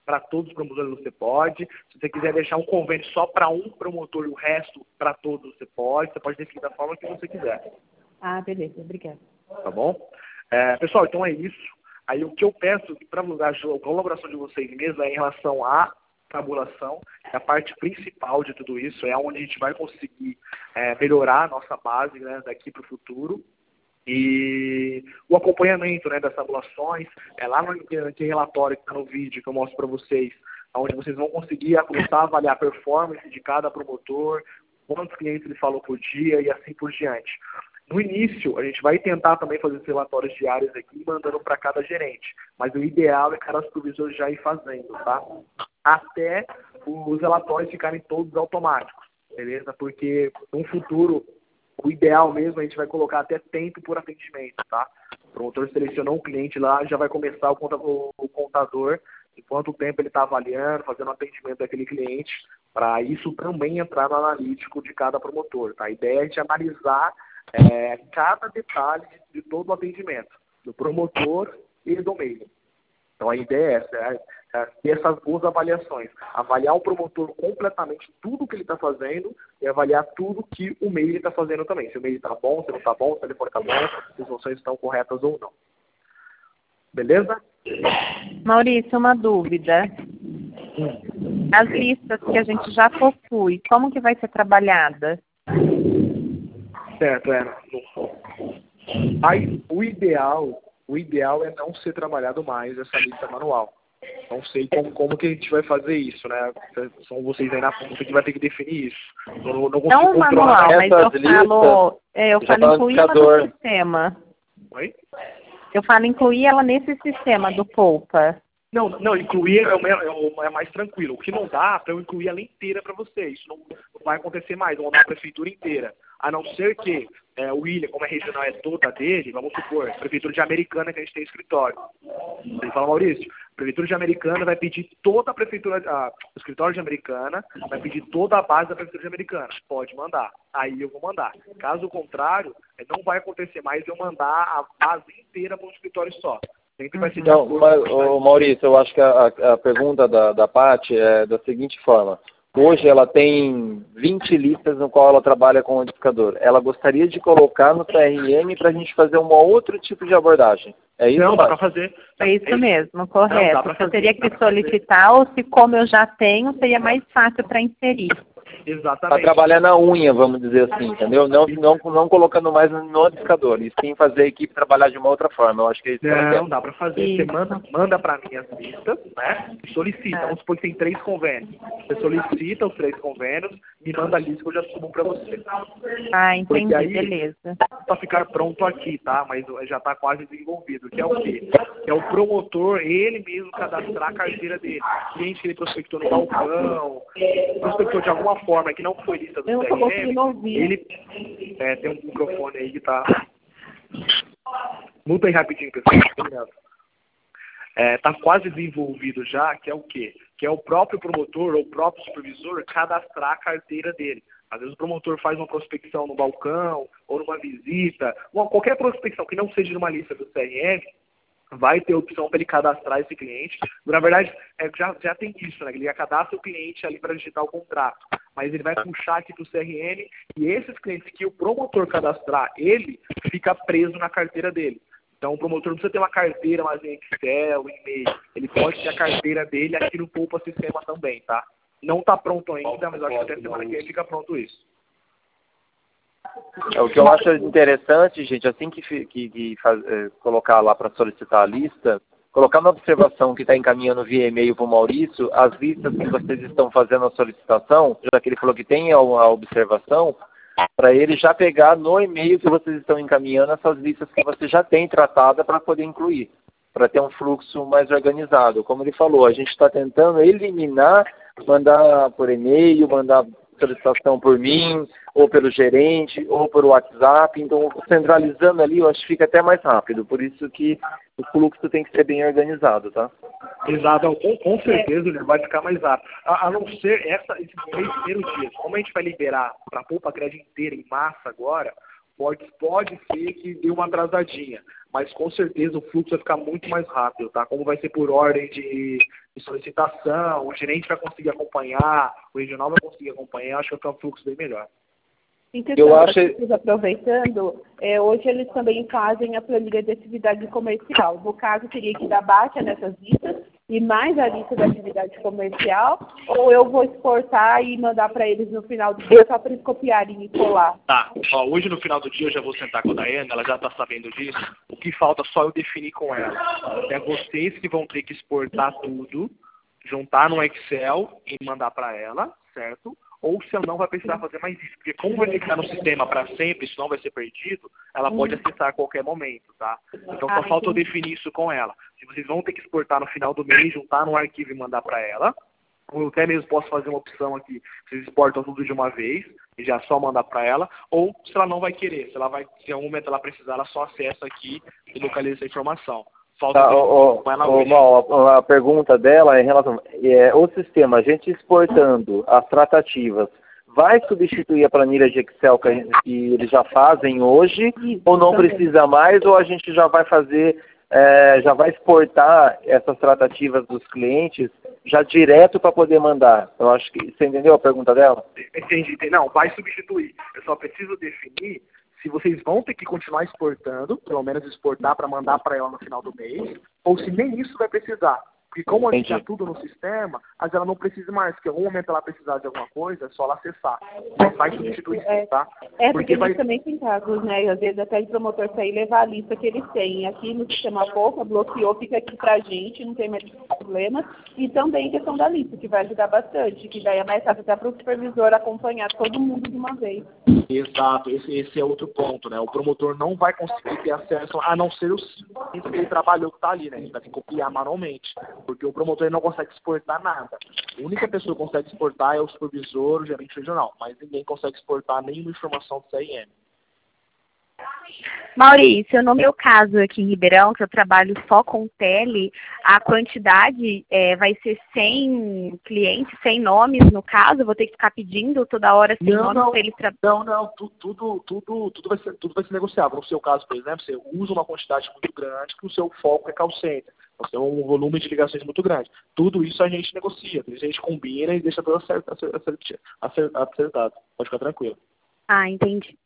para todos os promotores você pode. Se você quiser deixar um convênio só para um promotor e o resto para todos você pode. Você pode definir da forma que você quiser. Ah, beleza. Obrigada. Tá bom? É, pessoal, então é isso. Aí o que eu peço para a colaboração de vocês mesmo é em relação à tabulação, é a parte principal de tudo isso, é onde a gente vai conseguir é, melhorar a nossa base, né, daqui para o futuro. E o acompanhamento, né, das tabulações, é lá no aquele relatório que está no vídeo que eu mostro para vocês, onde vocês vão conseguir começar a avaliar a performance de cada promotor, quantos clientes ele falou por dia e assim por diante. No início, a gente vai tentar também fazer os relatórios diários aqui, mandando para cada gerente. Mas o ideal é cada supervisor já ir fazendo, tá? Até os relatórios ficarem todos automáticos, beleza? Porque no futuro, o ideal mesmo, a gente vai colocar até tempo por atendimento, tá? O promotor selecionou um cliente lá, já vai começar o contador, enquanto o tempo ele está avaliando, fazendo atendimento daquele cliente, para isso também entrar no analítico de cada promotor, tá? A ideia é a gente analisar É, cada detalhe de, de todo o atendimento, do promotor e do mailing. Então a ideia é essa, é, é ter essas duas avaliações. Avaliar o promotor completamente tudo que ele está fazendo e avaliar tudo que o mailing está fazendo também. Se o mailing está bom, se não está bom, se o telefone está bom, se as funções estão corretas ou não. Beleza? Maurício, uma dúvida. As listas que a gente já possui, como que vai ser trabalhada? Certo, é. Aí, o ideal, o ideal é não ser trabalhado mais essa lista manual. Não sei como, como que a gente vai fazer isso, né? São vocês aí na ponta que vai ter que definir isso. Eu não, não consigo não o manual, mas eu falo, é, eu falo incluir ela no sistema. Oi? Eu falo incluir ela nesse sistema do Poupa. Não, não, incluir é, é, é mais tranquilo. O que não dá para eu incluir ela inteira para você. Isso não, não vai acontecer mais. Vão dar a prefeitura inteira. A não ser que é, o William, como a regional é toda dele, vamos supor, a prefeitura de Americana que a gente tem escritório. Ele fala, Maurício, a prefeitura de Americana vai pedir toda a prefeitura, a, o escritório de Americana, vai pedir toda a base da prefeitura de Americana. Pode mandar. Aí eu vou mandar. Caso contrário, não vai acontecer mais eu mandar a base inteira para um escritório só. Sempre vai ser de acordo. Não, Maurício, eu acho que a, a pergunta da, da Paty é da seguinte forma. Hoje ela tem vinte listas no qual ela trabalha com o edificador. Ela gostaria de colocar no T R M para a gente fazer um outro tipo de abordagem. É isso? Não, dá para fazer. É isso mesmo, correto. Não, eu teria que solicitar, ou se como eu já tenho, seria mais fácil para inserir. Exatamente. Para trabalhar na unha, vamos dizer assim, entendeu? Não, não, não colocando mais no edificador, e sim fazer a equipe trabalhar de uma outra forma. Eu acho que é isso que Não, não dá para fazer. Isso. Você manda, manda para mim as listas, né? E solicita. É. Vamos supor que tem três convênios. Você solicita os três convênios e manda a lista que eu já subo para você. Ah, entendi, aí, beleza. Para ficar pronto aqui, tá? Mas já está quase desenvolvido. Que é o quê? É o promotor, ele mesmo cadastrar a carteira dele. Cliente que ele prospectou no balcão, prospectou de alguma forma que não foi lista do T R M, ele é, tem um microfone aí que tá... Muta aí rapidinho, pessoal. É, tá quase desenvolvido já, que é o quê? Que é o próprio promotor ou o próprio supervisor cadastrar a carteira dele. Às vezes o promotor faz uma prospecção no balcão ou numa visita, uma, qualquer prospecção que não seja numa lista do C R M, vai ter opção para ele cadastrar esse cliente. Na verdade, é, já, já tem isso, né? Ele já cadastra o cliente ali para digitar o contrato. Mas ele vai puxar aqui para o C R M e esses clientes que o promotor cadastrar, ele fica preso na carteira dele. Então o promotor não precisa ter uma carteira, mas em Excel, em e-mail. Ele pode ter a carteira dele aqui no Poupa Sistema também, tá? Não está pronto ainda, mas acho que até semana que vem fica pronto isso. É, o que eu acho interessante, gente, assim que, que, que faz, é, colocar lá para solicitar a lista, colocar na observação que está encaminhando via e-mail para o Maurício, as listas que vocês estão fazendo a solicitação, já que ele falou que tem a, a observação, para ele já pegar no e-mail que vocês estão encaminhando essas listas que você já tem tratada para poder incluir, para ter um fluxo mais organizado. Como ele falou, a gente está tentando eliminar, mandar por e-mail, mandar solicitação por mim, ou pelo gerente, ou pelo WhatsApp. Então, centralizando ali, eu acho que fica até mais rápido. Por isso que o fluxo tem que ser bem organizado, tá? Exato. Com, com certeza ele vai ficar mais rápido. A, a não ser essa, esses três primeiros dias. Como a gente vai liberar para a Poupa Crédito inteira em massa agora, pode, pode ser que dê uma atrasadinha, mas com certeza o fluxo vai ficar muito mais rápido, tá? Como vai ser por ordem de, de solicitação, o gerente vai conseguir acompanhar, o regional vai conseguir acompanhar, acho que vai ficar um fluxo bem melhor. Eu acho... Aproveitando, é, hoje eles também fazem a planilha de atividade comercial. No caso, teria que dar baixa nessas listas e mais a lista da atividade comercial, ou eu vou exportar e mandar para eles no final do dia só para eles copiarem e colar? Tá, ó, hoje no final do dia eu já vou sentar com a Daiane, ela já está sabendo disso. O que falta só eu definir com ela. É vocês que vão ter que exportar tudo, juntar no Excel e mandar para ela, certo? Ou se ela não vai precisar fazer mais isso. Porque como vai ficar no sistema para sempre, isso não vai ser perdido, ela pode acessar a qualquer momento, tá? Então só falta eu definir isso com ela. Se vocês vão ter que exportar no final do mês, juntar no arquivo e mandar para ela, ou eu até mesmo posso fazer uma opção aqui, vocês exportam tudo de uma vez, e já só mandar para ela, ou se ela não vai querer, se ela vai, se em algum momento ela precisar, ela só acessa aqui e localiza essa informação. Falta tá, o, o, o, a pergunta dela é em relação é, o sistema, a gente exportando as tratativas, vai substituir a planilha de Excel que, a gente, que eles já fazem hoje, ou não precisa mais, ou a gente já vai fazer, é, já vai exportar essas tratativas dos clientes já direto para poder mandar? Eu acho que você entendeu a pergunta dela? Entendi, não, vai substituir. Eu só preciso definir se vocês vão ter que continuar exportando, pelo menos exportar para mandar para ela no final do mês, ou se nem isso vai precisar. Porque como a gente já tudo no sistema, às vezes ela não precisa mais, porque em algum momento ela precisar de alguma coisa, é só ela acessar. Mas vai substituir sim, tá? É, porque, porque vai... eles também têm casos, né? Às vezes até o promotor sair e levar a lista que eles têm. Aqui no sistema pouca, bloqueou, fica aqui pra gente, não tem mais problema. E também questão da lista, que vai ajudar bastante, que daí é mais fácil até para o supervisor acompanhar todo mundo de uma vez. Exato, esse, esse é outro ponto, né? O promotor não vai conseguir ter acesso, a não ser os que ele trabalhou que está ali, né? Ele vai ter que copiar manualmente, porque o promotor não consegue exportar nada. A única pessoa que consegue exportar é o supervisor, o gerente regional, mas ninguém consegue exportar nenhuma informação do C R M. Maurício, no meu caso aqui em Ribeirão, que eu trabalho só com tele, a quantidade é, vai ser cem clientes, cem nomes no caso, eu vou ter que ficar pedindo toda hora cem não, nomes não, para eles trabalhar. Não, não, tudo, tudo, tudo, tudo, vai ser, tudo vai ser negociável. No seu caso, por exemplo, você usa uma quantidade muito grande que o seu foco é call center. Você tem um volume de ligações muito grande. Tudo isso a gente negocia, a gente combina e deixa tudo acertado. Pode ficar tranquilo. Ah, entendi.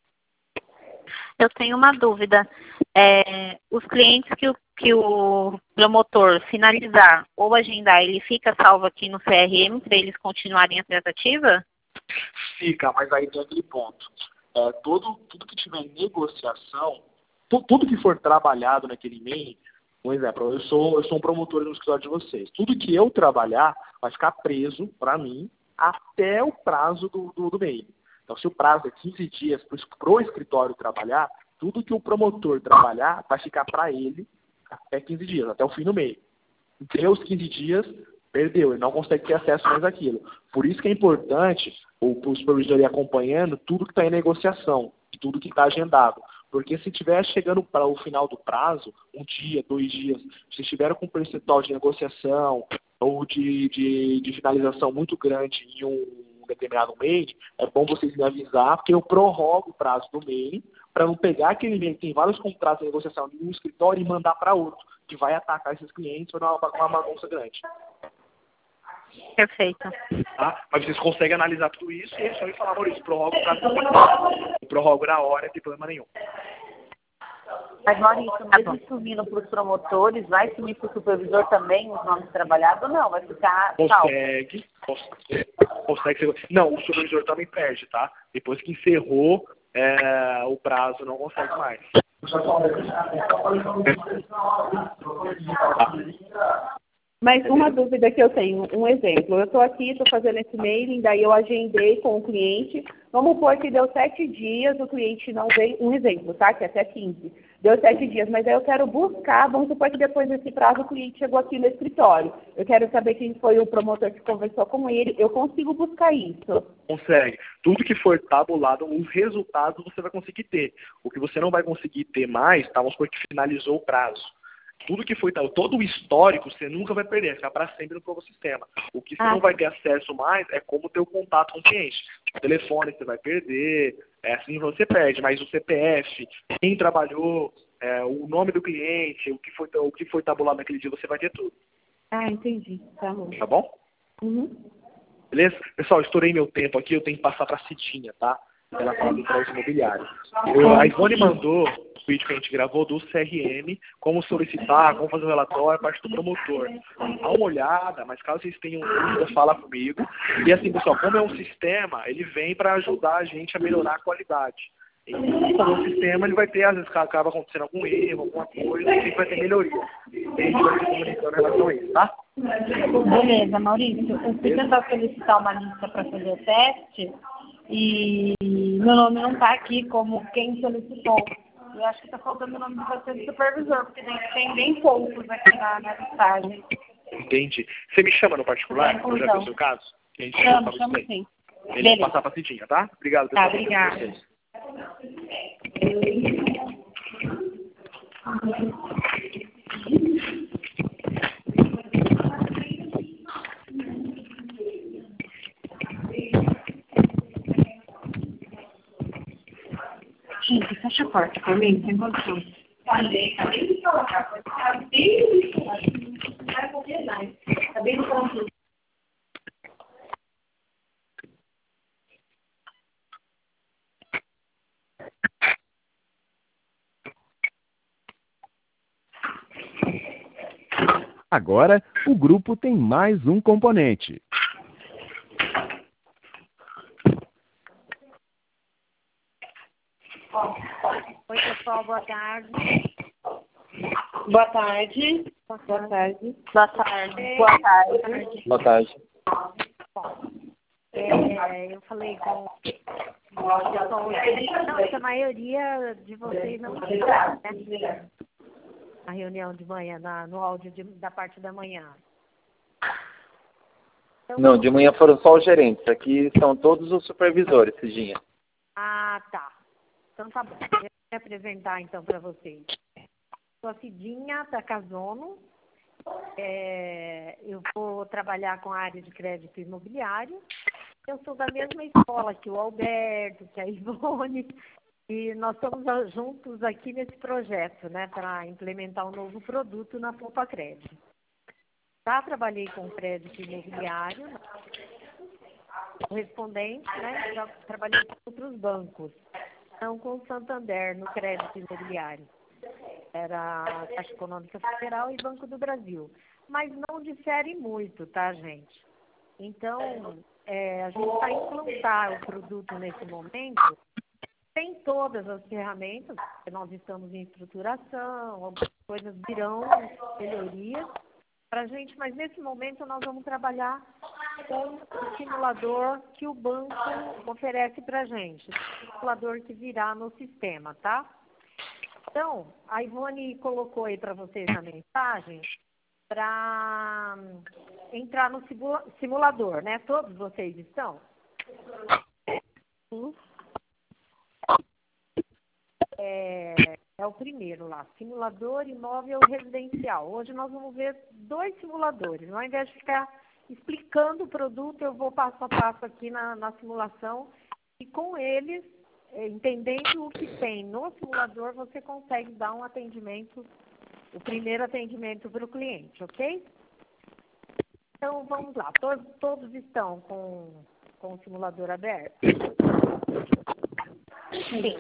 Eu tenho uma dúvida. É, os clientes que o, que o promotor finalizar ou agendar, ele fica salvo aqui no C R M para eles continuarem a tratativa? Fica, mas aí tem aquele ponto. É, todo, tudo que tiver negociação, tu, tudo que for trabalhado naquele e-mail, por exemplo, eu sou, eu sou um promotor no escritório de vocês. Tudo que eu trabalhar vai ficar preso para mim até o prazo do, do, do e-mail. Então, se o prazo é quinze dias para o escritório trabalhar, tudo que o promotor trabalhar vai ficar para ele até quinze dias, até o fim do mês. Deu os quinze dias, perdeu, ele não consegue ter acesso mais àquilo. Por isso que é importante o, o supervisor ir acompanhando tudo que está em negociação, tudo que está agendado. Porque se estiver chegando para o final do prazo, um dia, dois dias, se estiver com um percentual de negociação ou de, de, de finalização muito grande em um determinado mail, é bom vocês me avisar, porque eu prorrogo o prazo do mail para não pegar aquele mail que tem vários contratos de negociação em um escritório e mandar para outro, que vai atacar esses clientes para dar uma, uma bagunça grande. Perfeito. Tá? Mas vocês conseguem analisar tudo isso e é só me falar, Maurício, prorrogo o prazo do mail. Eu prorrogo na hora, não tem problema nenhum. Mas, Maurício, mesmo subindo para os promotores, vai sumir para o supervisor também os nomes trabalhados ou não? Vai ficar Consegue, consegue, consegue. Não, o supervisor também perde, tá? Depois que encerrou é, o prazo, não consegue mais. Mas uma dúvida que eu tenho, um exemplo, eu estou aqui, estou fazendo esse mailing, daí eu agendei com o cliente, vamos supor que deu sete dias, o cliente não veio, um exemplo, tá? Que é até quinze. Deu sete dias, mas aí eu quero buscar, vamos supor que depois desse prazo o cliente chegou aqui no escritório. Eu quero saber quem foi o promotor que conversou com ele, eu consigo buscar isso? Consegue. Tudo que for tabulado, os resultados você vai conseguir ter. O que você não vai conseguir ter mais, tá? Vamos supor que finalizou o prazo. Tudo que foi, todo o histórico, você nunca vai perder, ficar para sempre no próprio sistema. O que você ah. não vai ter acesso mais é como ter o contato com o cliente. O telefone você vai perder, É assim você perde, mas o C P F, quem trabalhou, é, o nome do cliente, o que, foi, o que foi tabulado naquele dia, você vai ter tudo. Ah, entendi. Tá bom. Tá bom? Uhum. Beleza? Pessoal, estourei meu tempo aqui, eu tenho que passar para a Cidinha, tá? Ela fala do crédito imobiliário. Eu, a Ivone mandou o vídeo que a gente gravou do C R M, como solicitar, como fazer o relatório, a parte do promotor. Dá uma olhada, mas caso vocês tenham dúvida, fala comigo. E assim, pessoal, como é um sistema, ele vem para ajudar a gente a melhorar a qualidade. E como o sistema, ele vai ter, às vezes acaba acontecendo algum erro, alguma coisa, e sempre vai ter melhoria. E a gente vai se comunicando em relação a isso, tá? Beleza, Maurício. Eu fui tentar solicitar uma lista para fazer o teste e meu nome não está aqui como quem solicitou. Eu acho que está faltando o nome de você de supervisor, porque tem bem poucos aqui na, na listagem. Entendi. Você me chama no particular, É, eu já vi o seu caso? Que a gente Chamo, já chamo isso sim. Ele Beleza. vai passar pra Cidinha, tá? Obrigado, pessoal. Tá, obrigada. Gente, fecha a porta por mim, sem condição. Acabei de colocar, acabei de colocar. Acabei de colocar. Agora, o grupo tem mais um componente. Oi, pessoal, boa tarde. Boa tarde. Boa tarde. Boa tarde. Boa tarde. Boa tarde. Bom, é, eu falei com o pessoal, não, que a maioria de vocês não está, né? A reunião de manhã, na, no áudio de, da parte da manhã. Então, Não, de manhã foram só os gerentes. Aqui são todos os supervisores, Cidinha. Ah, tá. Então tá bom. Eu vou me apresentar então para vocês. Sou a Cidinha da Casono. É, eu vou trabalhar com a área de crédito imobiliário. Eu sou da mesma escola que o Alberto, que a Ivone, e nós estamos juntos aqui nesse projeto, né, para implementar um novo produto na Poupa Crédito. Já trabalhei com crédito imobiliário, correspondente, né, já trabalhei com outros bancos, não com o Santander no crédito imobiliário. Era a Caixa Econômica Federal e Banco do Brasil. Mas não difere muito, tá, gente? Então, é, a gente vai implantar o produto nesse momento, tem todas as ferramentas, porque nós estamos em estruturação, algumas coisas virão, melhorias para a gente, mas nesse momento nós vamos trabalhar com o simulador que o banco oferece para a gente, o simulador que virá no sistema, tá? Então, a Ivone colocou aí para vocês na mensagem para entrar no simulador, né? Todos vocês estão? Sim. É, é o primeiro lá, simulador imóvel residencial. Hoje nós vamos ver dois simuladores. Ao invés de ficar explicando o produto, eu vou passo a passo aqui na, na simulação e com eles, entendendo o que tem no simulador, você consegue dar um atendimento, o primeiro atendimento para o cliente, ok? Então vamos lá, todos, todos estão com, com o simulador aberto? Sim.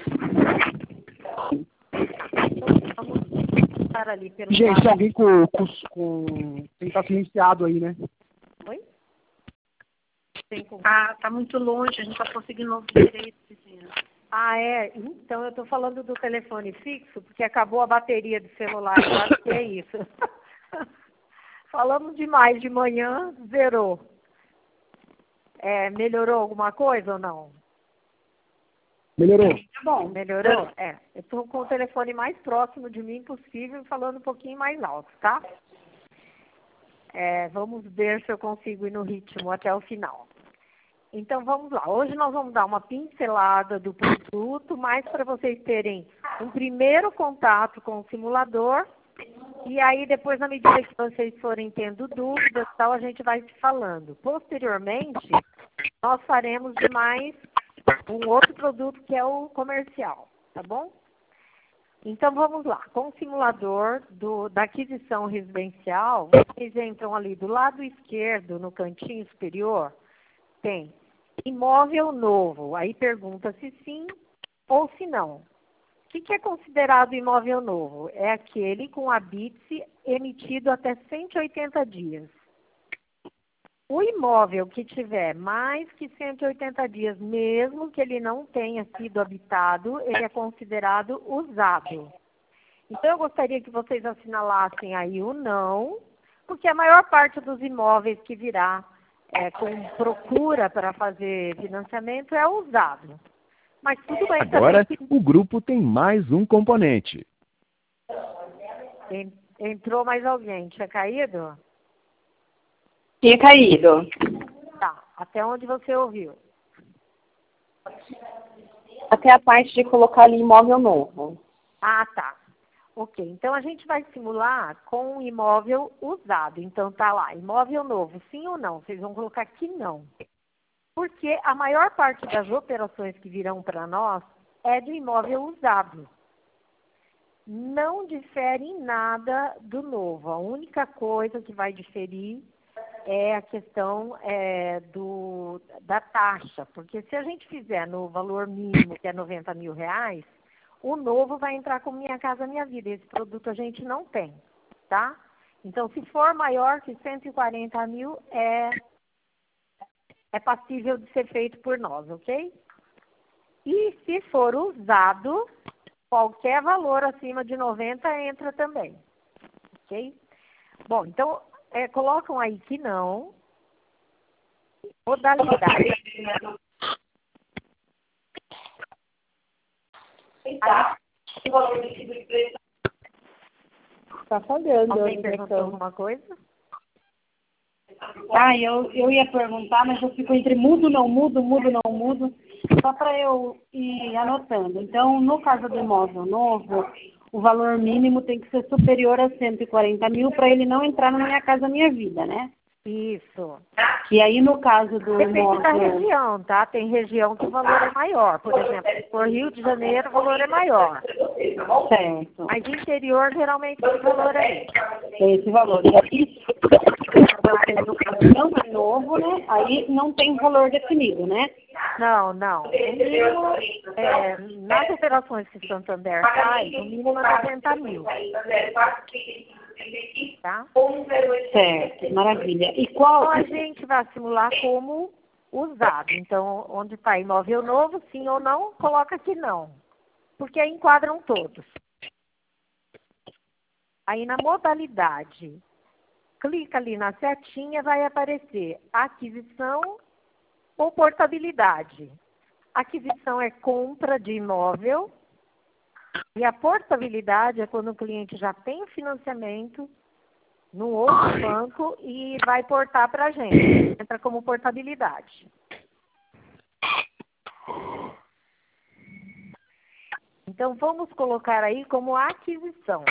Vamos estar ali pelo Gente, lado. tem alguém com, com, com... tem que estar silenciado aí, né? Oi? Tem com... Ah, tá muito longe, a gente tá conseguindo ouvir direito, Cristina. Ah, é? Então eu estou falando do telefone fixo, porque acabou a bateria do celular, eu acho que é isso. Falamos demais de manhã, zerou. É, melhorou alguma coisa ou não? Melhorou. Tá bom, melhorou? É. Eu estou com o telefone mais próximo de mim possível, falando um pouquinho mais alto, tá? É, vamos ver se eu consigo ir no ritmo até o final. Então, vamos lá. Hoje nós vamos dar uma pincelada do produto, mais para vocês terem um primeiro contato com o simulador. E aí, depois, na medida que vocês forem tendo dúvidas, tal, a gente vai se falando. Posteriormente, nós faremos de mais um outro produto que é o comercial, tá bom? Então, vamos lá. Com o simulador do, da aquisição residencial, vocês entram ali do lado esquerdo, no cantinho superior, tem imóvel novo. Aí pergunta se sim ou se não. O que, que é considerado imóvel novo? É aquele com habite emitido até cento e oitenta dias. O imóvel que tiver mais que cento e oitenta dias, mesmo que ele não tenha sido habitado, ele é considerado usado. Então, eu gostaria que vocês assinalassem aí o não, porque a maior parte dos imóveis que virá é, com procura para fazer financiamento é usado. Mas tudo bem. Agora, também. o grupo tem mais um componente. Entrou mais alguém? Tinha caído? Tinha caído. Tá. Até onde você ouviu? Até a parte de colocar ali imóvel novo. Ah, tá. Ok. Então, a gente vai simular com um imóvel usado. Então, tá lá, imóvel novo, sim ou não? Vocês vão colocar que não. Porque a maior parte das operações que virão para nós é de imóvel usado. Não difere em nada do novo. A única coisa que vai diferir é a questão é, do, da taxa. Porque se a gente fizer no valor mínimo, que é noventa mil reais, o novo vai entrar com Minha Casa Minha Vida. Esse produto a gente não tem, tá? Então, se for maior que cento e quarenta mil, é... é passível de ser feito por nós, ok? E se for usado, qualquer valor acima de noventa entra também, ok? Bom, então, é, colocam aí que não. Modalidade. Está falhando. Alguém perguntou alguma coisa? Ah, eu, eu ia perguntar, mas eu fico entre mudo, não mudo, mudo, não mudo, só para eu ir anotando. Então, no caso do imóvel novo, o valor mínimo tem que ser superior a cento e quarenta mil para ele não entrar na Minha Casa Minha Vida, né? Isso. E aí, no caso do Depende imóvel... da região, tá? Tem região que o valor é maior. Por exemplo, se for Rio de Janeiro, o valor é maior. Certo. Mas interior, geralmente, o valor é esse. Esse valor. E aí, no caso não é novo, né? Aí não tem valor definido, né? Não, não. O mínimo, é, nas operações que o Santander faz, o mínimo é noventa mil. Tá? Certo, maravilha. E qual... Então, a gente vai simular como usado. Então, onde está imóvel novo, sim ou não, coloca que não. Porque aí enquadram todos. Aí, na modalidade, clica ali na setinha, vai aparecer aquisição ou portabilidade. Aquisição é compra de imóvel. E a portabilidade é quando o cliente já tem o financiamento num outro banco e vai portar para a gente. Entra como portabilidade. Então, vamos colocar aí como aquisição.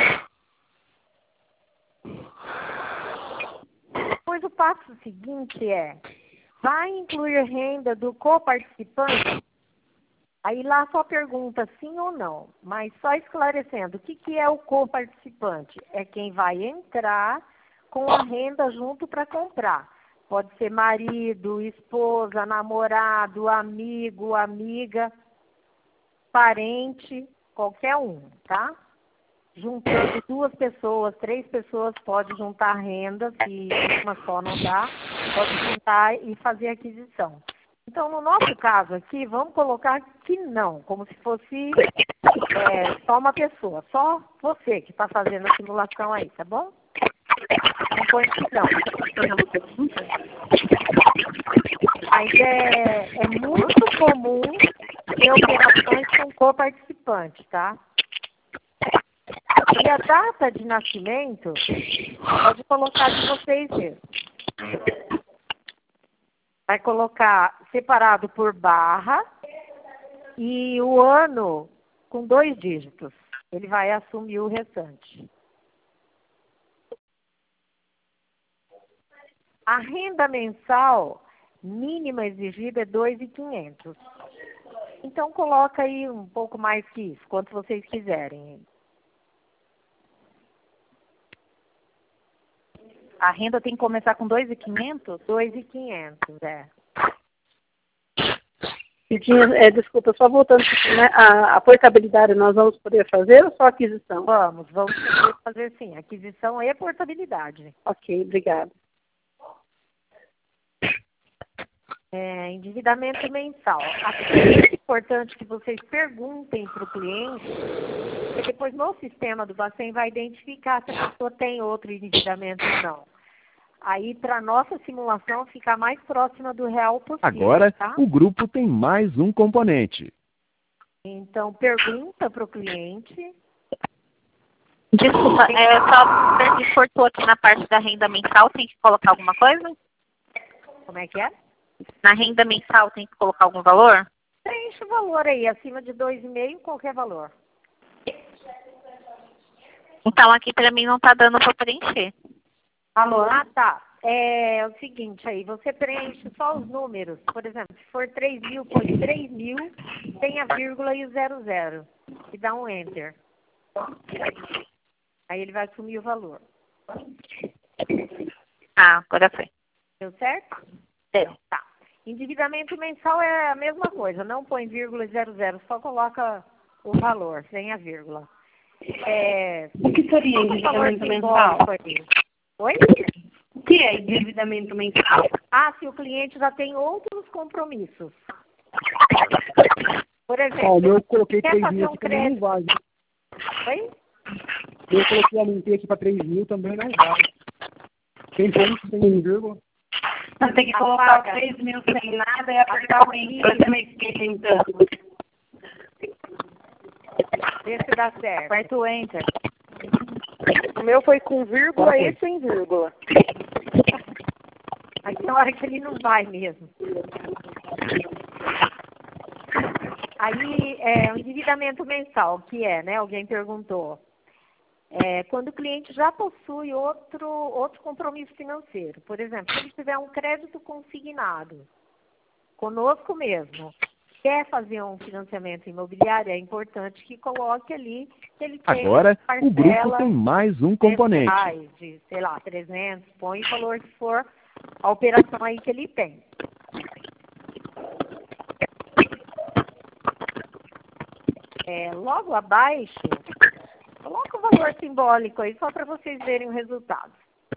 Depois, o passo seguinte é, vai incluir renda do coparticipante? Aí lá só pergunta sim ou não, mas só esclarecendo, o que, que é o coparticipante? É quem vai entrar com a renda junto para comprar. Pode ser marido, esposa, namorado, amigo, amiga, parente, qualquer um, tá? Juntando duas pessoas, três pessoas, pode juntar renda, se uma só não dá, pode juntar e fazer aquisição. Então, no nosso caso aqui, vamos colocar que não, como se fosse é, só uma pessoa, só você que está fazendo a simulação aí, tá bom? Não põe que não. Mas é, é muito comum ter operações com coparticipante, tá? E a data de nascimento, pode colocar de vocês mesmos. Vai colocar separado por barra e o ano com dois dígitos. Ele vai assumir o restante. A renda mensal mínima exigida é dois mil e quinhentos. Então coloca aí um pouco mais que isso, quanto vocês quiserem. A renda tem que começar com dois mil e quinhentos? dois mil e quinhentos, é. E tinha, é, desculpa, só voltando, né, a, a portabilidade nós vamos poder fazer ou só aquisição? Vamos, vamos poder fazer sim, aquisição e portabilidade. Ok, obrigada. É, endividamento mensal. É importante que vocês perguntem para o cliente, porque depois no sistema do Bacen vai identificar se a pessoa tem outro endividamento ou não. Aí, para a nossa simulação, ficar mais próxima do real possível. Agora, tá? o grupo tem mais um componente. Então, pergunta para o cliente. Desculpa, é, só se cortou aqui na parte da renda mensal, tem que colocar alguma coisa? Como é que é? Na renda mensal tem que colocar algum valor? Preenche o valor aí, acima de dois vírgula cinco, qualquer valor. Então, aqui para mim não está dando para preencher. Alô? Ah, tá. É o seguinte aí, você preenche só os números. Por exemplo, se for três mil, põe três mil, tem a vírgula e o zero zero. E dá um Enter. Aí ele vai assumir o valor. Ah, agora foi. Deu certo? Deu. Tá. Endividamento mensal é a mesma coisa. Não põe vírgula e zero zero, só coloca o valor, sem a vírgula. É... O que seria endividamento mensal? Oi? O que é endividamento mensal? Ah, se o cliente já tem outros compromissos. Por exemplo, Ó, o meu eu coloquei quer três fazer mil um aqui também não crédito. vale. Oi? Eu coloquei, aumentei aqui para três mil também não vale. Quem põe sem vírgula? Você tem que colocar três mil sem nada e apertar o Enter também fiquei tentando. Vê se dá certo. Aperta o Enter. O meu foi com vírgula e sem vírgula. Aí tem hora que ele não vai mesmo. Aí, é, o endividamento mensal, que é, né? Alguém perguntou. É, quando o cliente já possui outro, outro compromisso financeiro. Por exemplo, se ele tiver um crédito consignado, conosco mesmo, quer fazer um financiamento imobiliário, é importante que coloque ali que ele tem Agora, o grupo tem mais um componente. de, sei lá, trezentos, põe o valor que for a operação aí que ele tem. É, logo abaixo, coloca o valor simbólico aí, só para vocês verem o resultado.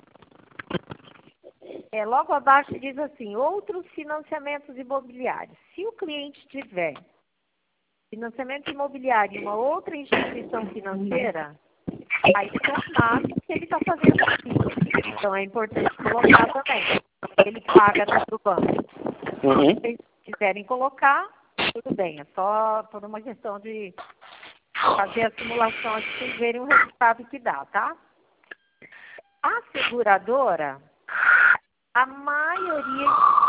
É, logo abaixo diz assim, outros financiamentos imobiliários. Se o cliente tiver financiamento imobiliário em uma outra instituição financeira, aí não que ele está fazendo aqui. Então é importante colocar também. Ele paga para o banco. Uhum. Se vocês quiserem colocar, tudo bem. É só por uma questão de fazer a simulação para vocês verem o resultado que dá, tá? A seguradora, a maioria,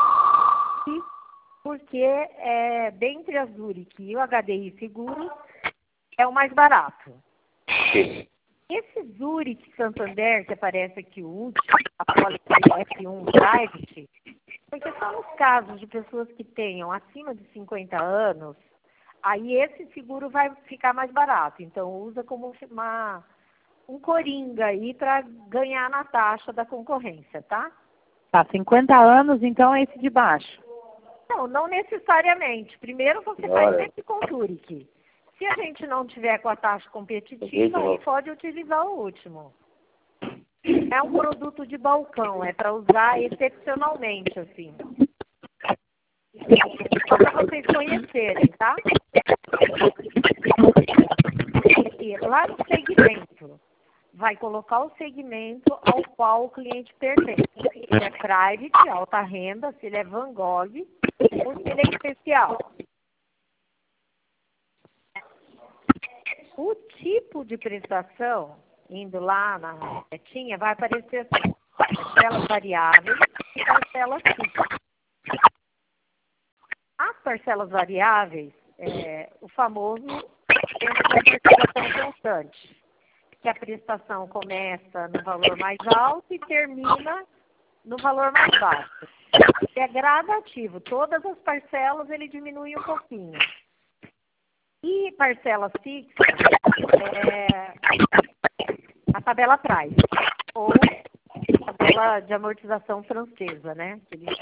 porque é, dentre a Zurich e o H D I Seguros, é o mais barato. Esse Zurich Santander, que aparece aqui o último, a pólice F um Private, porque só nos casos de pessoas que tenham acima de cinquenta anos, aí esse seguro vai ficar mais barato. Então, usa como uma, um coringa aí para ganhar na taxa da concorrência, tá? Tá, cinquenta anos, então é esse de baixo. Não, não necessariamente. Primeiro você faz sempre com o Zurich. Se a gente não tiver com a taxa competitiva, aí pode utilizar o último. É um produto de balcão, é para usar excepcionalmente, assim. Só para vocês conhecerem, tá? E lá no segmento, vai colocar o segmento ao qual o cliente pertence. Se ele é private, alta renda, se ele é Van Gogh, ou se ele é especial. O tipo de prestação, indo lá na setinha, vai aparecer assim, parcelas variáveis e parcelas fixas. As parcelas variáveis, é, o famoso tempo de prestação constante, que a prestação começa no valor mais alto e termina no valor mais baixo. É gradativo, todas as parcelas ele diminui um pouquinho. E parcelas fixas, é, a tabela atrás, ou a tabela de amortização francesa, né?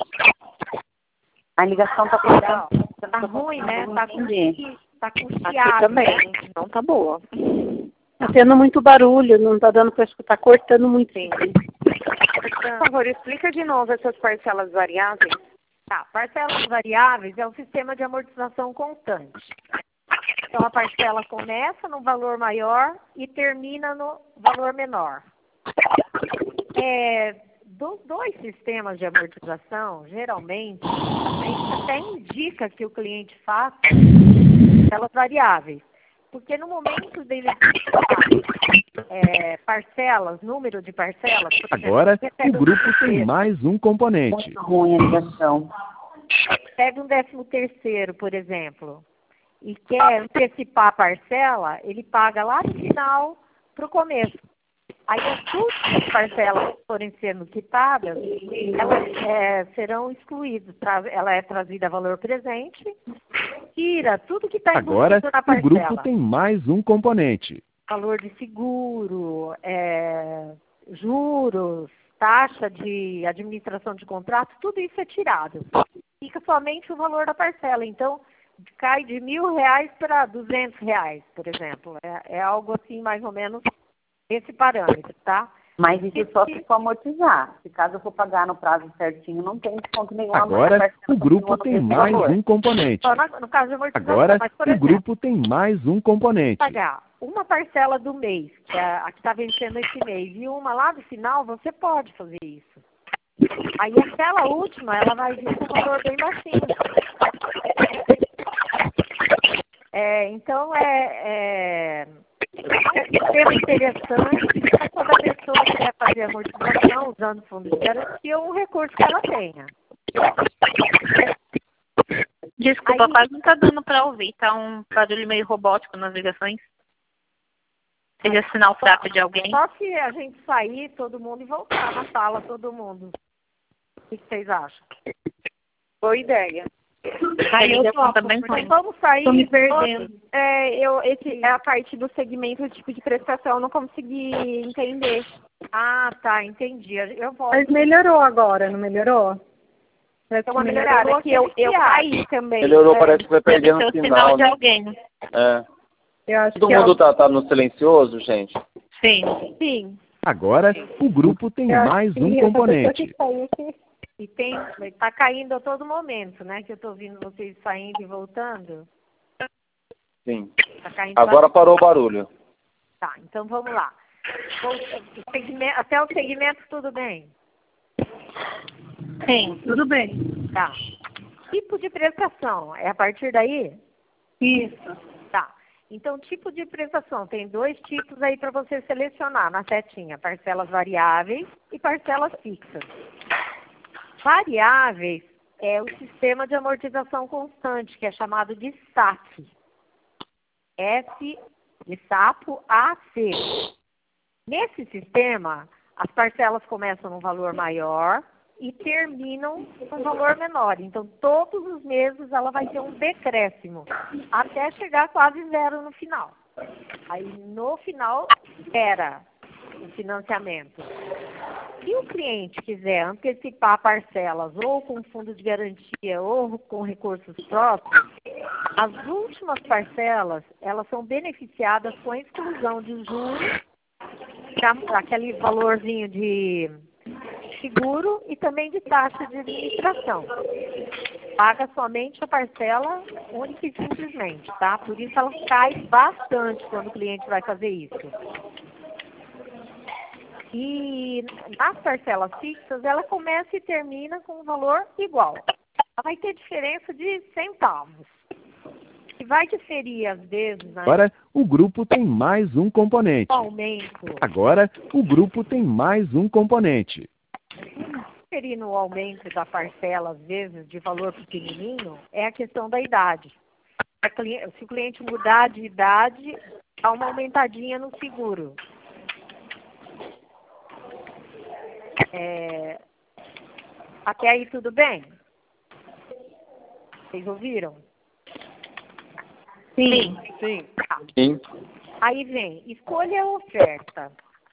A ligação tá cortando. Tá ruim, né? Tá com, tá com Aqui chiado. também, Né? não tá boa. Tá tendo muito barulho, não tá dando para escutar, cortando muito. Sim. Por favor, explica de novo essas parcelas variáveis. Tá, parcelas variáveis é um sistema de amortização constante. Então, a parcela começa no valor maior e termina no valor menor. É, dos dois sistemas de amortização, geralmente, a gente até indica que o cliente faça parcelas variáveis. Porque no momento dele é, parcelas, número de parcelas... Agora, o grupo tem mais um componente. Muito ruim a ligação. Pega um décimo terceiro, por exemplo, e quer antecipar a parcela, ele paga lá no final para o começo. Aí as últimas parcelas que forem sendo quitadas, elas é, serão excluídas. Ela é trazida a valor presente, tira tudo que está Agora, incluído na o parcela. grupo tem mais um componente. Valor de seguro, é, juros, taxa de administração de contrato, tudo isso é tirado. Fica somente o valor da parcela. Então, cai de mil reais para duzentos reais, por exemplo. É, é algo assim, mais ou menos, esse parâmetro, tá? Mas isso só se for amortizar. Se caso eu for pagar no prazo certinho, não tem desconto nenhum. Agora, o grupo tem mais um componente. Só no, no caso de amortização, Agora, mas, por o exemplo, grupo tem mais um componente. pagar uma parcela do mês, que é a que está vencendo esse mês, e uma lá no final, você pode fazer isso. Aí aquela última, ela vai vir com um valor bem baixinho. É, então, é, é um sistema interessante para quando a pessoa quer fazer amortização usando fundo de garantia ou um recurso que ela tenha. Desculpa, Aí, quase não tá dando para ouvir. Tá um barulho meio robótico nas ligações. Seja sinal fraco de alguém. Só se a gente sair, todo mundo, e voltar na sala, todo mundo. O que vocês acham? Boa ideia. Aí eu topo, também então vamos sair. Tô me perdendo. É, eu, esse, é a parte do segmento, tipo de prestação, eu não consegui entender. Ah, tá, entendi. Eu volto. Mas melhorou agora, não melhorou? É uma melhorada que eu, eu caí também. Melhorou, é. parece que vai perdendo Deve o ser o sinal, sinal de né? alguém, né? É. Eu acho Todo que mundo é... tá, tá no silencioso, gente? Sim. Sim. Agora, o grupo tem eu acho mais que um essa componente. pessoa que saiu aqui- E tem, tá caindo a todo momento, né? Que eu tô vendo vocês saindo e voltando. Sim. Tá caindo Agora bastante. parou o barulho. Tá, então vamos lá. O segmento- até o segmento, tudo bem? Sim. Tudo bem. Tá. Tipo de prestação, é a partir daí? Isso. Tá. Então, tipo de prestação, tem dois tipos aí para você selecionar na setinha, parcelas variáveis e parcelas fixas. Variáveis é o sistema de amortização constante, que é chamado de S A C. S de sapo, A C. Nesse sistema, as parcelas começam num valor maior e terminam num valor menor. Então, todos os meses ela vai ter um decréscimo, até chegar quase zero no final. Aí, no final, era o financiamento. Se o cliente quiser antecipar parcelas ou com fundo de garantia ou com recursos próprios, as últimas parcelas, elas são beneficiadas com a exclusão de juros, aquele valorzinho de seguro e também de taxa de administração. Paga somente a parcela única e simplesmente, tá? Por isso ela cai bastante quando o cliente vai fazer isso. E nas parcelas fixas, ela começa e termina com um valor igual. Ela vai ter diferença de centavos. E vai diferir, às vezes, né? Agora, o grupo tem mais um componente. Aumento. Agora, o grupo tem mais um componente. Diferir no aumento da parcela, às vezes, de valor pequenininho, é a questão da idade. Se o cliente mudar de idade, dá uma aumentadinha no seguro. É... Até aí tudo bem? Vocês ouviram? Sim. Sim. Tá. Sim. Aí vem, escolha a oferta.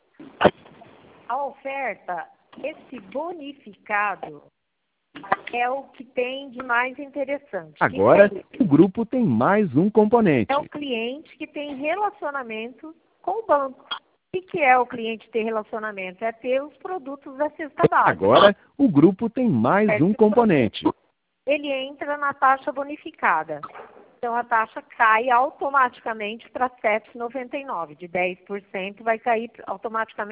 A oferta, esse bonificado é o que tem de mais interessante. Agora, Que o grupo tem mais um componente. é o cliente que tem relacionamento com o banco. O que que é o cliente ter relacionamento? É ter os produtos da cesta básica. Agora, o grupo tem mais um componente. Ele entra na taxa bonificada. Então, a taxa cai automaticamente para sete reais e noventa e nove centavos. De dez por cento vai cair automaticamente